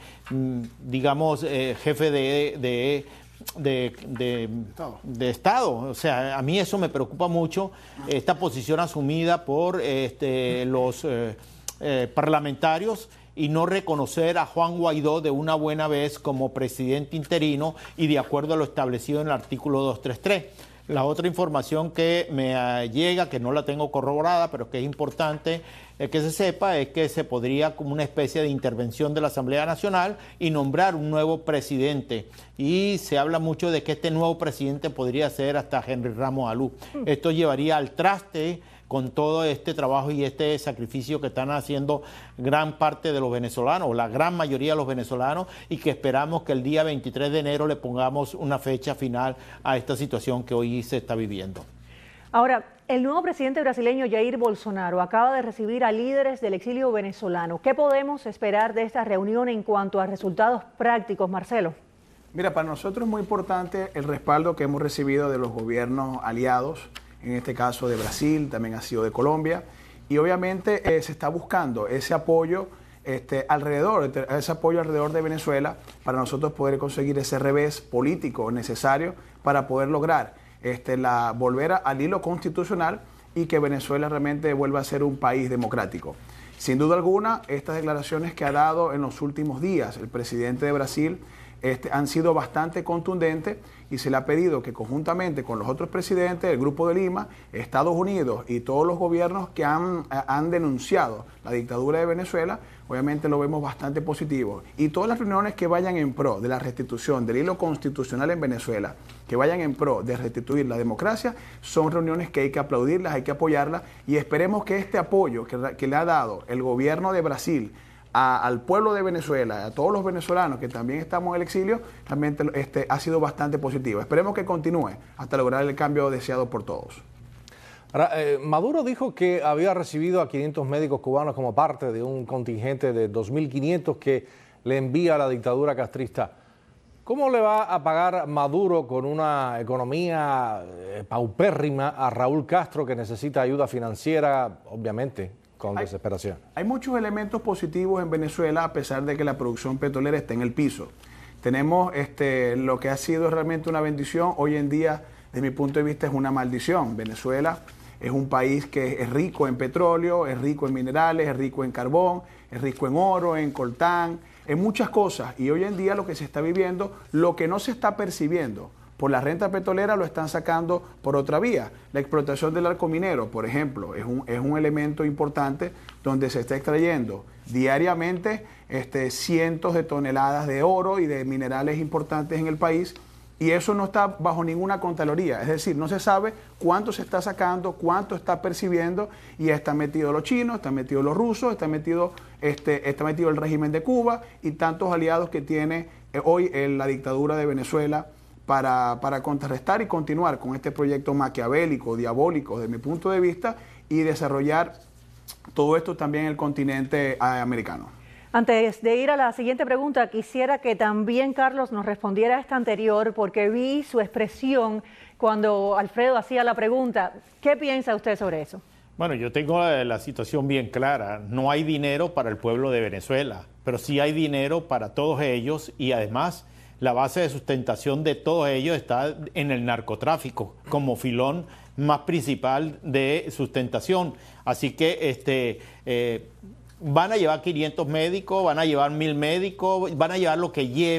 digamos, eh, jefes de... de De, de, de Estado? O sea, a mí eso me preocupa mucho, esta posición asumida por este, los eh, eh, parlamentarios y no reconocer a Juan Guaidó de una buena vez como presidente interino y de acuerdo a lo establecido en el artículo doscientos treinta y tres. La otra información que me uh, llega, que no la tengo corroborada, pero que es importante eh, que se sepa, es que se podría como una especie de intervención de la Asamblea Nacional y nombrar un nuevo presidente. Y se habla mucho de que este nuevo presidente podría ser hasta Henry Ramos Alú. Esto llevaría al traste con todo este trabajo y este sacrificio que están haciendo gran parte de los venezolanos, la gran mayoría de los venezolanos, y que esperamos que el día veintitrés de enero le pongamos una fecha final a esta situación que hoy se está viviendo. Ahora, el nuevo presidente brasileño Jair Bolsonaro acaba de recibir a líderes del exilio venezolano. ¿Qué podemos esperar de esta reunión en cuanto a resultados prácticos, Marcelo? Mira, para nosotros es muy importante el respaldo que hemos recibido de los gobiernos aliados, en este caso de Brasil, también ha sido de Colombia, y obviamente eh, se está buscando ese apoyo este, alrededor, ese apoyo alrededor de Venezuela para nosotros poder conseguir ese revés político necesario para poder lograr este, la, volver a, al hilo constitucional y que Venezuela realmente vuelva a ser un país democrático. Sin duda alguna, estas declaraciones que ha dado en los últimos días el presidente de Brasil este, han sido bastante contundentes y se le ha pedido que conjuntamente con los otros presidentes, el Grupo de Lima, Estados Unidos y todos los gobiernos que han, han denunciado la dictadura de Venezuela, obviamente lo vemos bastante positivo. Y todas las reuniones que vayan en pro de la restitución del hilo constitucional en Venezuela, que vayan en pro de restituir la democracia, son reuniones que hay que aplaudirlas, hay que apoyarlas y esperemos que este apoyo que, que le ha dado el gobierno de Brasil A, al pueblo de Venezuela, a todos los venezolanos que también estamos en el exilio, realmente este, ha sido bastante positivo. Esperemos que continúe hasta lograr el cambio deseado por todos. Ahora, eh, Maduro dijo que había recibido a quinientos médicos cubanos como parte de un contingente de dos mil quinientos que le envía la dictadura castrista. ¿Cómo le va a pagar Maduro con una economía eh, paupérrima a Raúl Castro, que necesita ayuda financiera, obviamente, con hay, desesperación? Hay muchos elementos positivos en Venezuela, a pesar de que la producción petrolera está en el piso. Tenemos este, lo que ha sido realmente una bendición, hoy en día, desde mi punto de vista, es una maldición. Venezuela es un país que es rico en petróleo, es rico en minerales, es rico en carbón, es rico en oro, en coltán, en muchas cosas. Y hoy en día lo que se está viviendo, lo que no se está percibiendo por la renta petrolera, lo están sacando por otra vía. La explotación del arco minero, por ejemplo, es un, es un elemento importante donde se está extrayendo diariamente este, cientos de toneladas de oro y de minerales importantes en el país, y eso no está bajo ninguna contraloría, es decir, no se sabe cuánto se está sacando, cuánto está percibiendo, y están metidos los chinos, están metidos los rusos, está metido, este, está metido el régimen de Cuba y tantos aliados que tiene eh, hoy eh, la dictadura de Venezuela para, para contrarrestar y continuar con este proyecto maquiavélico, diabólico, desde mi punto de vista, y desarrollar todo esto también en el continente eh, americano. Antes de ir a la siguiente pregunta, quisiera que también Carlos nos respondiera a esta anterior, porque vi su expresión cuando Alfredo hacía la pregunta. ¿Qué piensa usted sobre eso? Bueno, yo tengo la, la situación bien clara. No hay dinero para el pueblo de Venezuela, pero sí hay dinero para todos ellos, y además la base de sustentación de todos ellos está en el narcotráfico como filón más principal de sustentación. Así que este... Eh, van a llevar quinientos médicos, van a llevar mil médicos, van a llevar lo que lleven,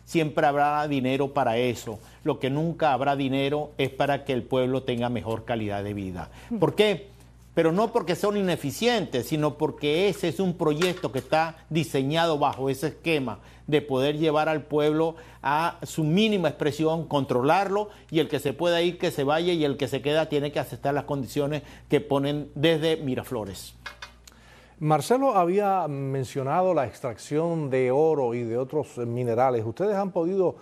siempre habrá dinero para eso. Lo que nunca habrá dinero es para que el pueblo tenga mejor calidad de vida. ¿Por qué? Pero no porque son ineficientes, sino porque ese es un proyecto que está diseñado bajo ese esquema de poder llevar al pueblo a su mínima expresión, controlarlo, y el que se pueda ir, que se vaya, y el que se queda tiene que aceptar las condiciones que ponen desde Miraflores. Marcelo había mencionado la extracción de oro y de otros minerales. ¿Ustedes han podido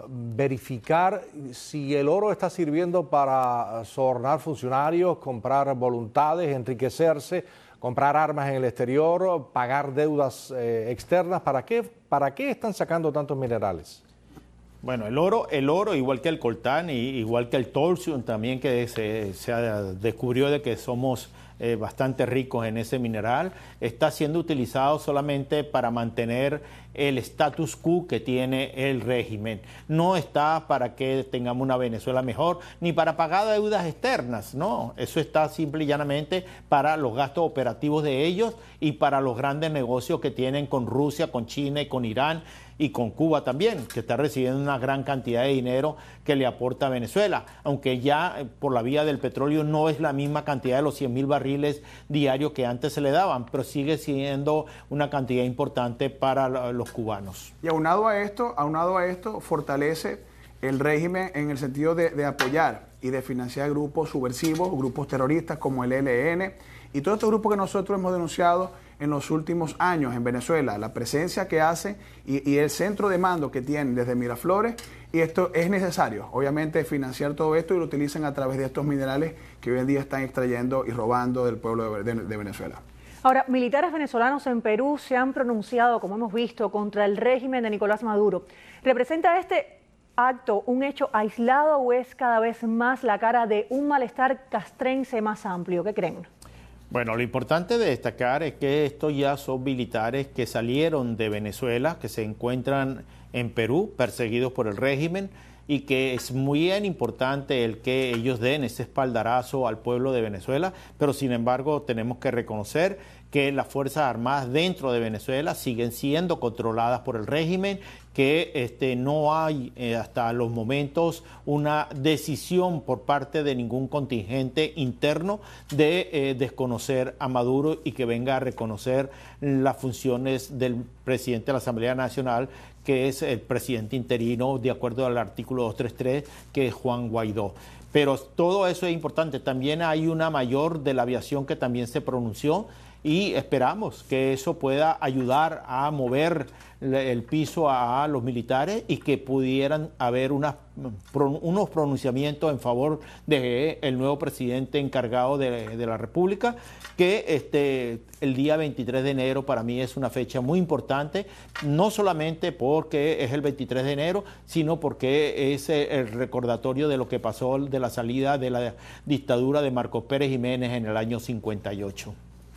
verificar si el oro está sirviendo para sobornar funcionarios, comprar voluntades, enriquecerse, comprar armas en el exterior, pagar deudas eh, externas? ¿Para qué, ¿Para qué están sacando tantos minerales? Bueno, el oro, el oro, igual que el coltán, y igual que el torsium también, que se, se descubrió de que somos eh, bastante ricos en ese mineral, está siendo utilizado solamente para mantener el status quo que tiene el régimen. No está para que tengamos una Venezuela mejor, ni para pagar deudas externas, no. Eso está simple y llanamente para los gastos operativos de ellos y para los grandes negocios que tienen con Rusia, con China y con Irán, y con Cuba también, que está recibiendo una gran cantidad de dinero que le aporta a Venezuela, aunque ya eh, por la vía del petróleo no es la misma cantidad de los cien mil barriles diarios que antes se le daban, pero sigue siendo una cantidad importante para los cubanos. Y aunado a esto, aunado a esto, fortalece el régimen en el sentido de, de apoyar y de financiar grupos subversivos, grupos terroristas como el E L N y todos estos grupos que nosotros hemos denunciado en los últimos años en Venezuela, la presencia que hacen y, y el centro de mando que tienen desde Miraflores, y esto es necesario, obviamente, financiar todo esto, y lo utilizan a través de estos minerales que hoy en día están extrayendo y robando del pueblo de, de, de Venezuela. Ahora, militares venezolanos en Perú se han pronunciado, como hemos visto, contra el régimen de Nicolás Maduro. ¿Representa este acto un hecho aislado o es cada vez más la cara de un malestar castrense más amplio? ¿Qué creen? Bueno, lo importante de destacar es que estos ya son militares que salieron de Venezuela, que se encuentran en Perú, perseguidos por el régimen, y que es muy bien importante el que ellos den ese espaldarazo al pueblo de Venezuela, pero sin embargo tenemos que reconocer que las Fuerzas Armadas dentro de Venezuela siguen siendo controladas por el régimen, que este, no hay eh, hasta los momentos una decisión por parte de ningún contingente interno de eh, desconocer a Maduro y que venga a reconocer las funciones del presidente de la Asamblea Nacional, que es el presidente interino de acuerdo al artículo doscientos treinta y tres, que es Juan Guaidó. Pero todo eso es importante. También hay una mayor de la aviación que también se pronunció, y esperamos que eso pueda ayudar a mover el piso a los militares y que pudieran haber unas, unos pronunciamientos en favor del nuevo presidente encargado de, de la República, que este, el día veintitrés de enero para mí es una fecha muy importante, no solamente porque es el veintitrés de enero, sino porque es el recordatorio de lo que pasó de la salida de la dictadura de Marcos Pérez Jiménez en el año cincuenta y ocho.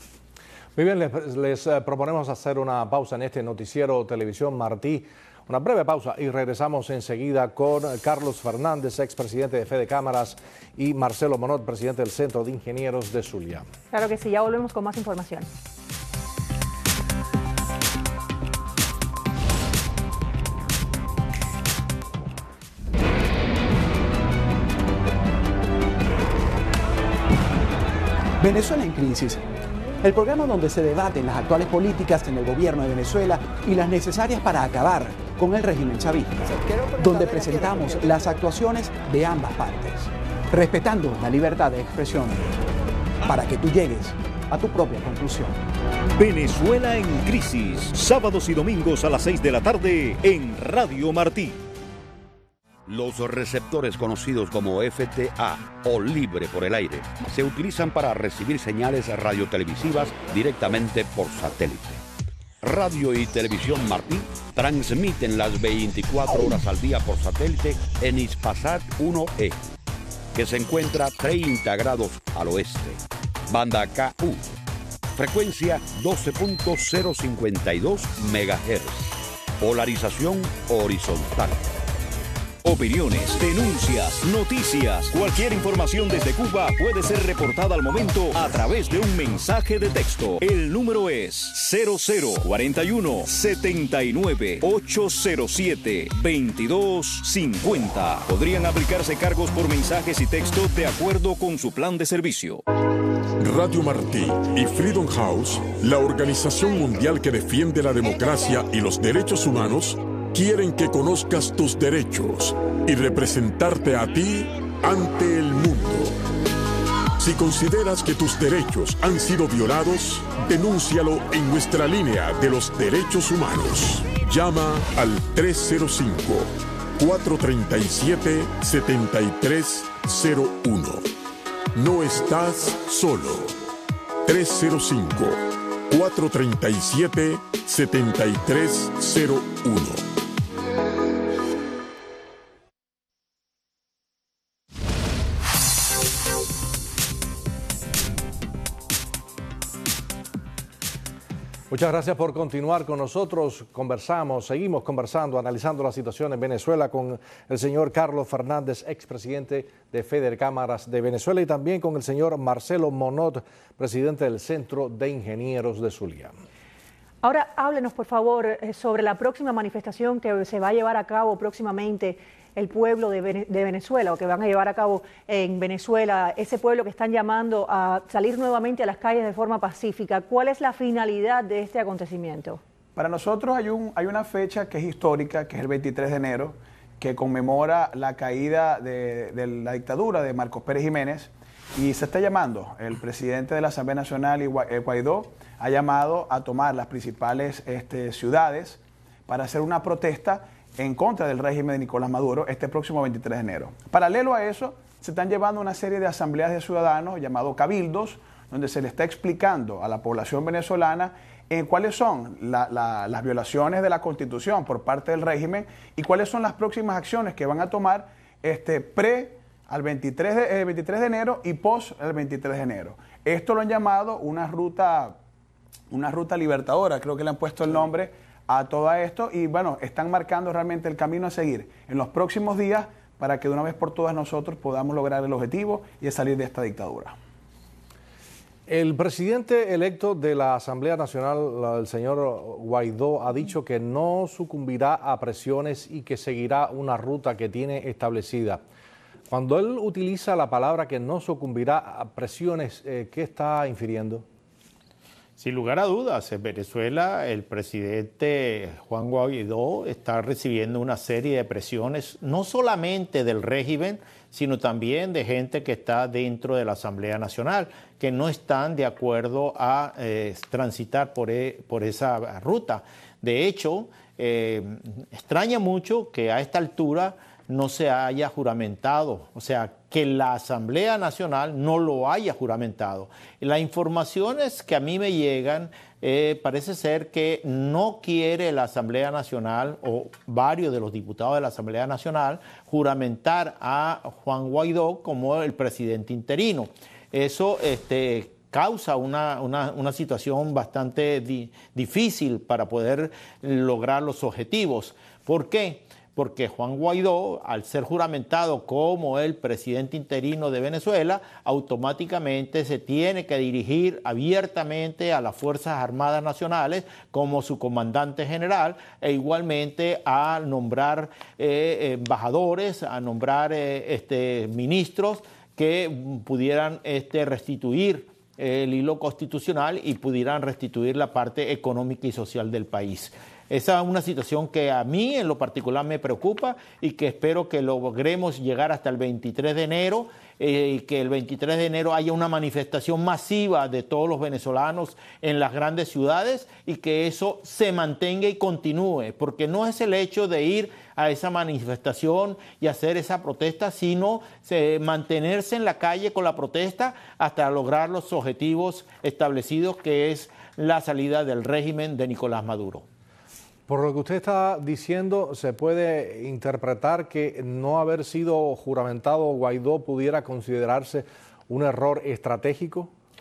Muy bien, les, les eh, proponemos hacer una pausa en este noticiero Televisión Martí, una breve pausa, y regresamos enseguida con Carlos Fernández, expresidente de Fede Cámaras, y Marcelo Monod, presidente del Centro de Ingenieros de Zulia. Claro que sí, ya volvemos con más información. Venezuela en crisis. El programa donde se debaten las actuales políticas en el gobierno de Venezuela y las necesarias para acabar con el régimen chavista, donde presentamos las actuaciones de ambas partes, respetando la libertad de expresión, para que tú llegues a tu propia conclusión. Venezuela en crisis, sábados y domingos a las seis de la tarde en Radio Martí. Los receptores conocidos como F T A o libre por el aire se utilizan para recibir señales radiotelevisivas directamente por satélite. Radio y Televisión Martí transmiten las veinticuatro horas al día por satélite en Hispasat uno E, que se encuentra treinta grados al oeste. Banda K U, frecuencia doce punto cero cincuenta y dos megahertz, polarización horizontal. Opiniones, denuncias, noticias, cualquier información desde Cuba puede ser reportada al momento a través de un mensaje de texto. El número es cero cero cuarenta y uno, setenta y nueve, ochocientos siete, veintidós cincuenta. Podrían aplicarse cargos por mensajes y texto de acuerdo con su plan de servicio. Radio Martí y Freedom House, la organización mundial que defiende la democracia y los derechos humanos, quieren que conozcas tus derechos y representarte a ti ante el mundo. Si consideras que tus derechos han sido violados, denúncialo en nuestra línea de los derechos humanos. Llama al tres cero cinco, cuatro tres siete, siete tres cero uno. No estás solo. tres cero cinco, cuatro tres siete, siete tres cero uno. Muchas gracias por continuar con nosotros. Conversamos, seguimos conversando, analizando la situación en Venezuela con el señor Carlos Fernández, expresidente de Federcámaras de Venezuela, y también con el señor Marcelo Monod, presidente del Centro de Ingenieros de Zulia. Ahora háblenos, por favor, sobre la próxima manifestación que se va a llevar a cabo próximamente el pueblo de Venezuela, o que van a llevar a cabo en Venezuela, ese pueblo que están llamando a salir nuevamente a las calles de forma pacífica. ¿Cuál es la finalidad de este acontecimiento? Para nosotros hay, un, hay una fecha que es histórica, que es el veintitrés de enero, que conmemora la caída de, de la dictadura de Marcos Pérez Jiménez, y se está llamando, el presidente de la Asamblea Nacional, Guaidó, ha llamado a tomar las principales este, ciudades para hacer una protesta en contra del régimen de Nicolás Maduro este próximo veintitrés de enero. Paralelo a eso, se están llevando una serie de asambleas de ciudadanos llamados cabildos, donde se le está explicando a la población venezolana eh, cuáles son la, la, las violaciones de la Constitución por parte del régimen y cuáles son las próximas acciones que van a tomar este, pre al veintitrés de, eh, veintitrés de enero y post el veintitrés de enero. Esto lo han llamado una ruta, una ruta libertadora, creo que le han puesto el nombre a todo esto, y bueno, están marcando realmente el camino a seguir en los próximos días para que de una vez por todas nosotros podamos lograr el objetivo y es salir de esta dictadura. El presidente electo de la Asamblea Nacional, el señor Guaidó, ha dicho que no sucumbirá a presiones y que seguirá una ruta que tiene establecida. Cuando él utiliza la palabra que no sucumbirá a presiones, eh, ¿qué está infiriendo? Sin lugar a dudas, en Venezuela el presidente Juan Guaidó está recibiendo una serie de presiones, no solamente del régimen, sino también de gente que está dentro de la Asamblea Nacional, que no están de acuerdo a eh, transitar por, e, por esa ruta. De hecho, eh, extraña mucho que a esta altura no se haya juramentado, o sea, que la Asamblea Nacional no lo haya juramentado. Las informaciones que a mí me llegan, eh, parece ser que no quiere la Asamblea Nacional o varios de los diputados de la Asamblea Nacional juramentar a Juan Guaidó como el presidente interino. Eso este, causa una, una, una situación bastante di, difícil para poder lograr los objetivos. ¿Por qué? Porque Juan Guaidó, al ser juramentado como el presidente interino de Venezuela, automáticamente se tiene que dirigir abiertamente a las Fuerzas Armadas Nacionales como su comandante general, e igualmente a nombrar eh, embajadores, a nombrar eh, este, ministros que pudieran este, restituir el hilo constitucional y pudieran restituir la parte económica y social del país. Esa es una situación que a mí en lo particular me preocupa y que espero que logremos llegar hasta el veintitrés de enero eh, y que el veintitrés de enero haya una manifestación masiva de todos los venezolanos en las grandes ciudades y que eso se mantenga y continúe, porque no es el hecho de ir a esa manifestación y hacer esa protesta, sino eh, mantenerse en la calle con la protesta hasta lograr los objetivos establecidos, que es la salida del régimen de Nicolás Maduro. Por lo que usted está diciendo, ¿se puede interpretar que no haber sido juramentado Guaidó pudiera considerarse un error estratégico?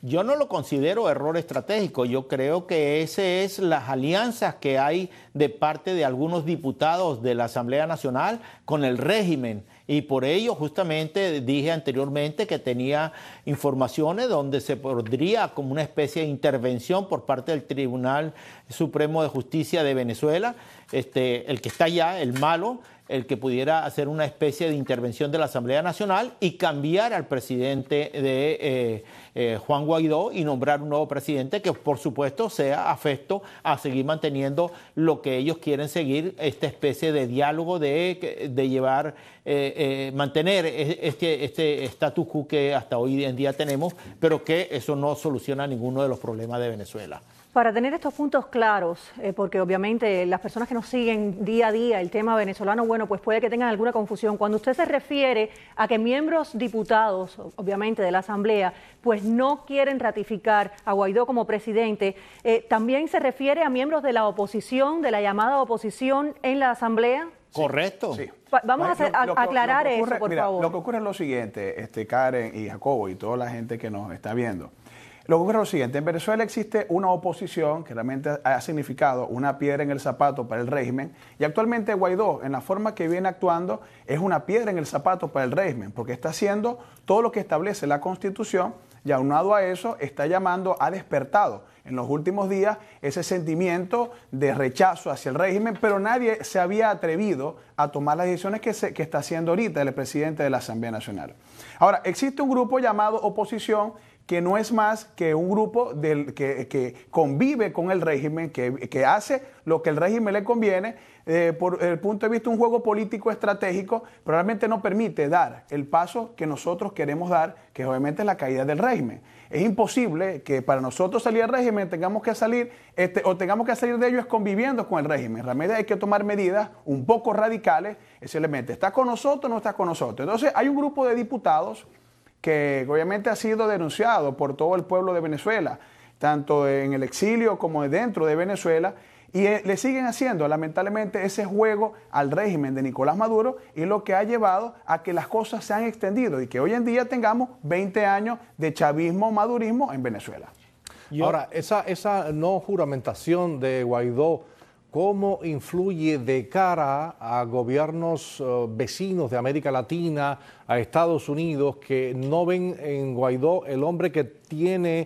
Yo no lo considero error estratégico, yo creo que ese es las alianzas que hay de parte de algunos diputados de la Asamblea Nacional con el régimen. Y por ello justamente dije anteriormente que tenía informaciones donde se podría como una especie de intervención por parte del Tribunal Supremo de Justicia de Venezuela, este, el que está allá, el malo, el que pudiera hacer una especie de intervención de la Asamblea Nacional y cambiar al presidente de eh, eh, Juan Guaidó y nombrar un nuevo presidente que por supuesto sea afecto a seguir manteniendo lo que ellos quieren seguir, esta especie de diálogo de, de llevar, eh, eh, mantener este, este status quo que hasta hoy en día tenemos, pero que eso no soluciona ninguno de los problemas de Venezuela. Para tener estos puntos claros, eh, porque obviamente las personas que nos siguen día a día el tema venezolano, bueno, pues puede que tengan alguna confusión. Cuando usted se refiere a que miembros diputados, obviamente de la Asamblea, pues no quieren ratificar a Guaidó como presidente, eh, ¿también se refiere a miembros de la oposición, de la llamada oposición en la Asamblea? Correcto. Sí. Vamos a, hacer, lo, lo, a aclarar lo ocurre, eso, por mira, favor. Lo que ocurre es lo siguiente, este, Karen y Jacobo y toda la gente que nos está viendo. Lo que ocurre es lo siguiente, en Venezuela existe una oposición que realmente ha significado una piedra en el zapato para el régimen y actualmente Guaidó, en la forma que viene actuando, es una piedra en el zapato para el régimen porque está haciendo todo lo que establece la Constitución y aunado a eso está llamando, ha despertado en los últimos días ese sentimiento de rechazo hacia el régimen, pero nadie se había atrevido a tomar las decisiones que, se, que está haciendo ahorita el presidente de la Asamblea Nacional. Ahora, existe un grupo llamado oposición que no es más que un grupo del, que, que convive con el régimen, que, que hace lo que el régimen le conviene, eh, por el punto de vista de un juego político estratégico, pero realmente no permite dar el paso que nosotros queremos dar, que obviamente es la caída del régimen. Es imposible que para nosotros salir del régimen tengamos que salir, este, o tengamos que salir de ellos conviviendo con el régimen. Realmente hay que tomar medidas un poco radicales, ese elemento. ¿Está con nosotros o no está con nosotros? Entonces hay un grupo de diputados que obviamente ha sido denunciado por todo el pueblo de Venezuela, tanto en el exilio como dentro de Venezuela, y eh, le siguen haciendo lamentablemente ese juego al régimen de Nicolás Maduro y lo que ha llevado a que las cosas se han extendido y que hoy en día tengamos veinte años de chavismo, madurismo en Venezuela. Yo, Ahora, esa, esa no juramentación de Guaidó, ¿cómo influye de cara a gobiernos uh, vecinos de América Latina, a Estados Unidos, que no ven en Guaidó el hombre que tiene,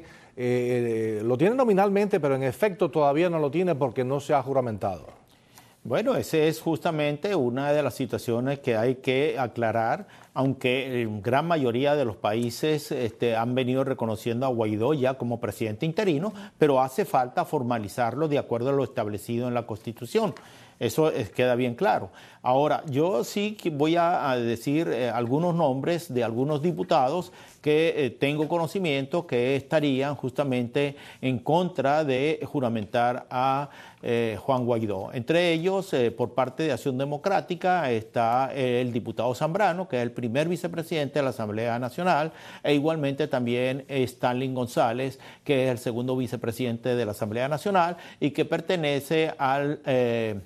eh, lo tiene nominalmente, pero en efecto todavía no lo tiene porque no se ha juramentado? Bueno, esa es justamente una de las situaciones que hay que aclarar, aunque en gran mayoría de los países este, han venido reconociendo a Guaidó ya como presidente interino, pero hace falta formalizarlo de acuerdo a lo establecido en la Constitución. Eso es, queda bien claro. Ahora, yo sí voy a, a decir eh, algunos nombres de algunos diputados que eh, tengo conocimiento que estarían justamente en contra de juramentar a eh, Juan Guaidó. Entre ellos, eh, por parte de Acción Democrática, está el diputado Zambrano, que es el primer vicepresidente de la Asamblea Nacional, e igualmente también Stanley González, que es el segundo vicepresidente de la Asamblea Nacional y que pertenece al... Eh,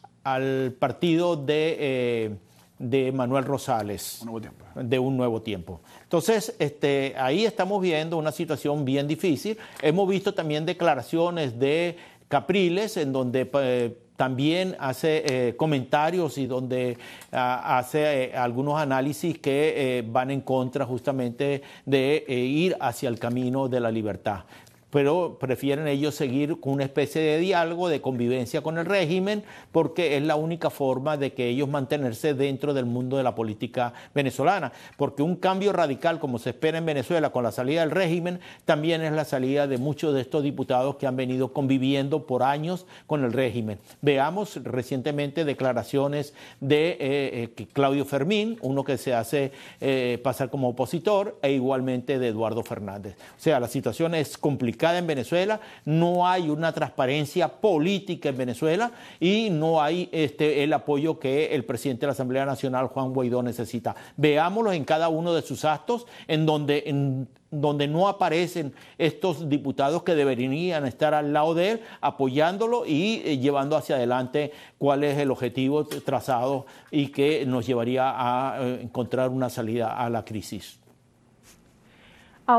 al partido de, eh, de Manuel Rosales, un nuevo tiempo. de Un Nuevo Tiempo. Entonces, este, ahí estamos viendo una situación bien difícil. Hemos visto también declaraciones de Capriles, en donde eh, también hace eh, comentarios y donde uh, hace eh, algunos análisis que eh, van en contra justamente de eh, ir hacia el camino de la libertad. Pero prefieren ellos seguir con una especie de diálogo, de convivencia con el régimen, porque es la única forma de que ellos mantenerse dentro del mundo de la política venezolana. Porque un cambio radical, como se espera en Venezuela con la salida del régimen, también es la salida de muchos de estos diputados que han venido conviviendo por años con el régimen. Veamos recientemente declaraciones de eh, eh, Claudio Fermín, uno que se hace eh, pasar como opositor, e igualmente de Eduardo Fernández. O sea, la situación es complicada en Venezuela, no hay una transparencia política en Venezuela y no hay este, el apoyo que el presidente de la Asamblea Nacional, Juan Guaidó, necesita. Veámoslo en cada uno de sus actos, en donde, en, donde no aparecen estos diputados que deberían estar al lado de él, apoyándolo y eh, llevando hacia adelante cuál es el objetivo trazado y que nos llevaría a eh, encontrar una salida a la crisis. Ahora,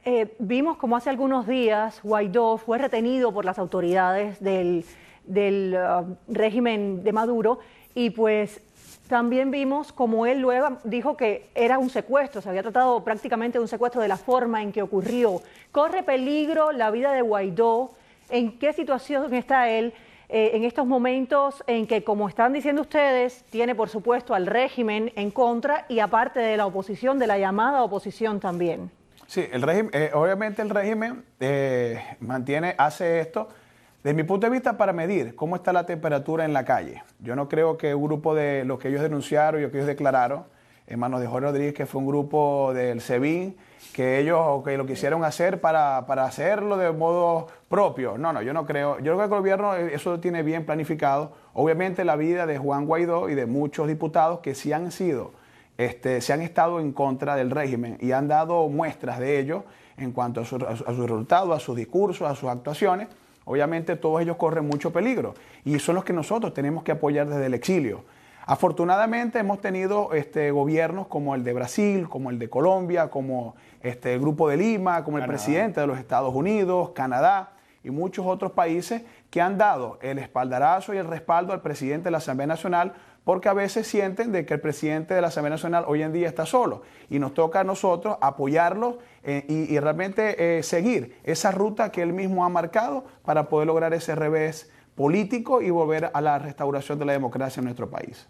eh, vimos como hace algunos días Guaidó fue retenido por las autoridades del, del uh, régimen de Maduro y pues también vimos como él luego dijo que era un secuestro, se había tratado prácticamente de un secuestro de la forma en que ocurrió. ¿Corre peligro la vida de Guaidó? ¿En qué situación está él eh, en estos momentos en que, como están diciendo ustedes, tiene por supuesto al régimen en contra y aparte de la oposición, de la llamada oposición también? Sí, el régimen, eh, obviamente el régimen eh, mantiene, hace esto, desde mi punto de vista, para medir cómo está la temperatura en la calle. Yo no creo que un grupo de lo que ellos denunciaron y lo que ellos declararon, en manos de Jorge Rodríguez, que fue un grupo del SEBIN, que ellos que lo quisieron hacer para, para hacerlo de modo propio. No, no, yo no creo. Yo creo que el gobierno eso lo tiene bien planificado. Obviamente la vida de Juan Guaidó y de muchos diputados que sí han sido, este, se han estado en contra del régimen y han dado muestras de ello en cuanto a, su, a, su, a sus resultados, a sus discursos, a sus actuaciones. Obviamente todos ellos corren mucho peligro y son los que nosotros tenemos que apoyar desde el exilio. Afortunadamente hemos tenido este, gobiernos como el de Brasil, como el de Colombia, como este, el Grupo de Lima, como el Canadá. presidente de los Estados Unidos, Canadá y muchos otros países que han dado el espaldarazo y el respaldo al presidente de la Asamblea Nacional porque a veces sienten de que el presidente de la Asamblea Nacional hoy en día está solo y nos toca a nosotros apoyarlo eh, y, y realmente eh, seguir esa ruta que él mismo ha marcado para poder lograr ese revés político y volver a la restauración de la democracia en nuestro país.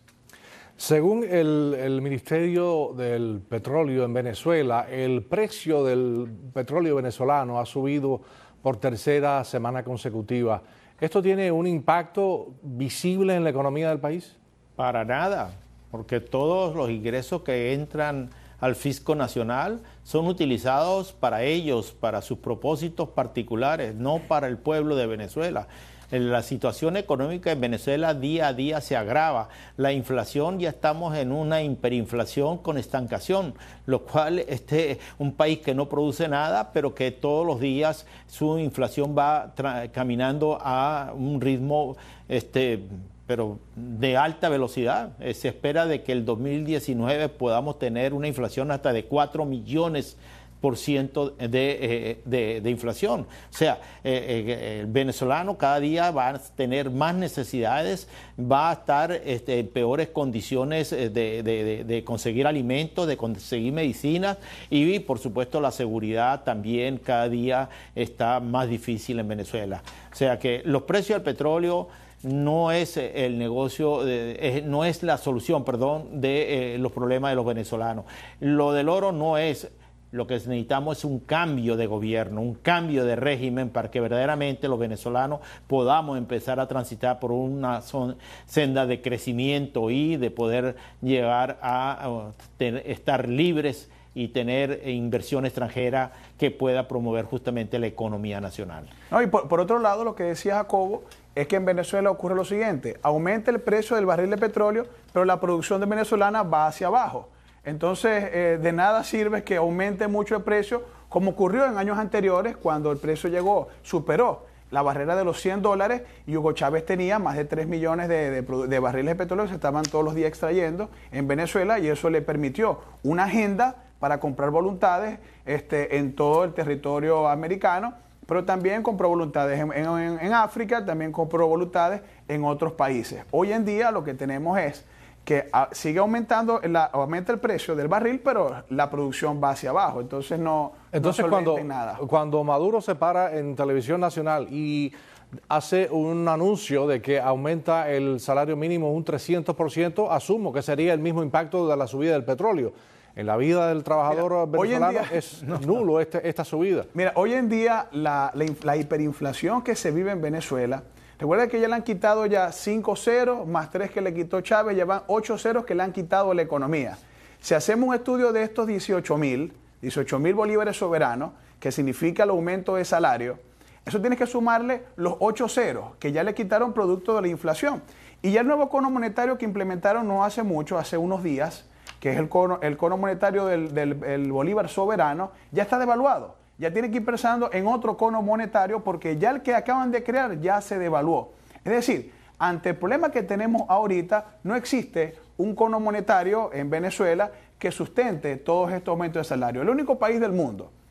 Según el, el Ministerio del Petróleo en Venezuela, el precio del petróleo venezolano ha subido por tercera semana consecutiva. ¿Esto tiene un impacto visible en la economía del país? Para nada, porque todos los ingresos que entran al fisco nacional son utilizados para ellos, para sus propósitos particulares, no para el pueblo de Venezuela. La situación económica en Venezuela día a día se agrava. La inflación, ya estamos en una hiperinflación con estancación, lo cual este un país que no produce nada, pero que todos los días su inflación va caminando a un ritmo este, pero de alta velocidad. Eh, se espera de que el dos mil diecinueve podamos tener una inflación hasta de cuatro millones por ciento de, eh, de, de inflación. O sea, eh, eh, el venezolano cada día va a tener más necesidades, va a estar este, en peores condiciones de, de, de, de conseguir alimentos, de conseguir medicinas y, por supuesto, la seguridad también cada día está más difícil en Venezuela. O sea que los precios del petróleo no es el negocio, de, no es la solución, perdón, de eh, los problemas de los venezolanos. Lo del oro no es. Lo que necesitamos es un cambio de gobierno, un cambio de régimen para que verdaderamente los venezolanos podamos empezar a transitar por una senda de crecimiento y de poder llegar a estar libres y tener inversión extranjera que pueda promover justamente la economía nacional. No, y por, por otro lado, lo que decía Jacobo es que en Venezuela ocurre lo siguiente: aumenta el precio del barril de petróleo, pero la producción de venezolana va hacia abajo. Entonces, eh, de nada sirve que aumente mucho el precio, como ocurrió en años anteriores cuando el precio llegó, superó la barrera de los cien dólares y Hugo Chávez tenía más de tres millones de, de, de barriles de petróleo que se estaban todos los días extrayendo en Venezuela y eso le permitió una agenda para comprar voluntades este, en todo el territorio americano, pero también compró voluntades en, en, en África, también compró voluntades en otros países. Hoy en día lo que tenemos es que a, sigue aumentando, la, aumenta el precio del barril, pero la producción va hacia abajo, entonces no, entonces, no cuando, nada. Cuando Maduro se para en televisión nacional y hace un anuncio de que aumenta el salario mínimo un trescientos por ciento, asumo que sería el mismo impacto de la subida del petróleo. En la vida del trabajador Mira, venezolano día, es no, nulo este, esta subida. Mira, hoy en día la, la, la hiperinflación que se vive en Venezuela, recuerda que ya le han quitado ya cinco ceros, más tres que le quitó Chávez, ya van ocho ceros que le han quitado a la economía. Si hacemos un estudio de estos dieciocho mil bolívares soberanos, que significa el aumento de salario, eso tienes que sumarle los ocho ceros que ya le quitaron producto de la inflación. Y ya el nuevo cono monetario que implementaron no hace mucho, hace unos días, que es el cono, el cono monetario del, del el bolívar soberano, ya está devaluado. Ya tiene que ir pensando en otro cono monetario porque ya el que acaban de crear ya se devaluó. Es decir, ante el problema que tenemos ahorita, no existe un cono monetario en Venezuela que sustente todos estos aumentos de salario. El único país del mundo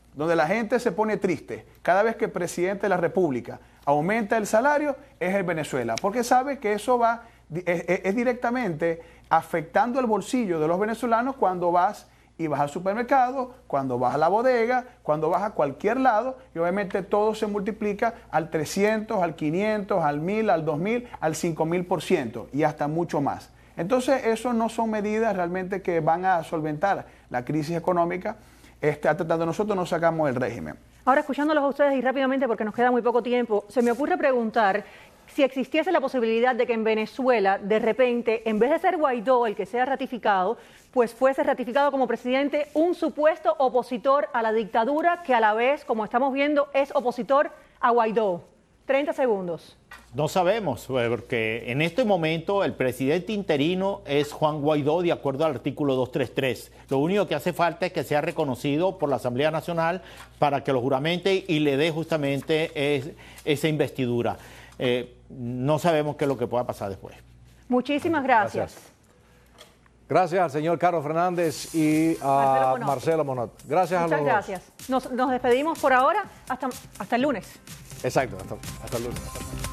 donde la gente se pone triste cada vez que el presidente de la República aumenta el salario, es en Venezuela, porque sabe que eso va, es, es directamente afectando el bolsillo de los venezolanos cuando vas y vas al supermercado, cuando vas a la bodega, cuando vas a cualquier lado, y obviamente todo se multiplica al trescientos, al quinientos, al mil, al dos mil, al cinco mil por ciento y hasta mucho más. Entonces, eso no son medidas realmente que van a solventar la crisis económica. Este, tratando nosotros nos sacamos del régimen. Ahora, escuchándolos a ustedes y rápidamente porque nos queda muy poco tiempo, se me ocurre preguntar si existiese la posibilidad de que en Venezuela, de repente, en vez de ser Guaidó el que sea ratificado, pues fuese ratificado como presidente un supuesto opositor a la dictadura que a la vez, como estamos viendo, es opositor a Guaidó. treinta segundos. No sabemos, porque en este momento el presidente interino es Juan Guaidó, de acuerdo al artículo doscientos treinta y tres. Lo único que hace falta es que sea reconocido por la Asamblea Nacional para que lo juramente y le dé justamente es, esa investidura. Eh, no sabemos qué es lo que pueda pasar después. Muchísimas gracias. Gracias. Gracias al señor Carlos Fernández y a Marcelo, Marcelo Monod. Gracias Muchas a los gracias. Nos, nos despedimos por ahora hasta, hasta el lunes. Exacto, hasta, hasta el lunes.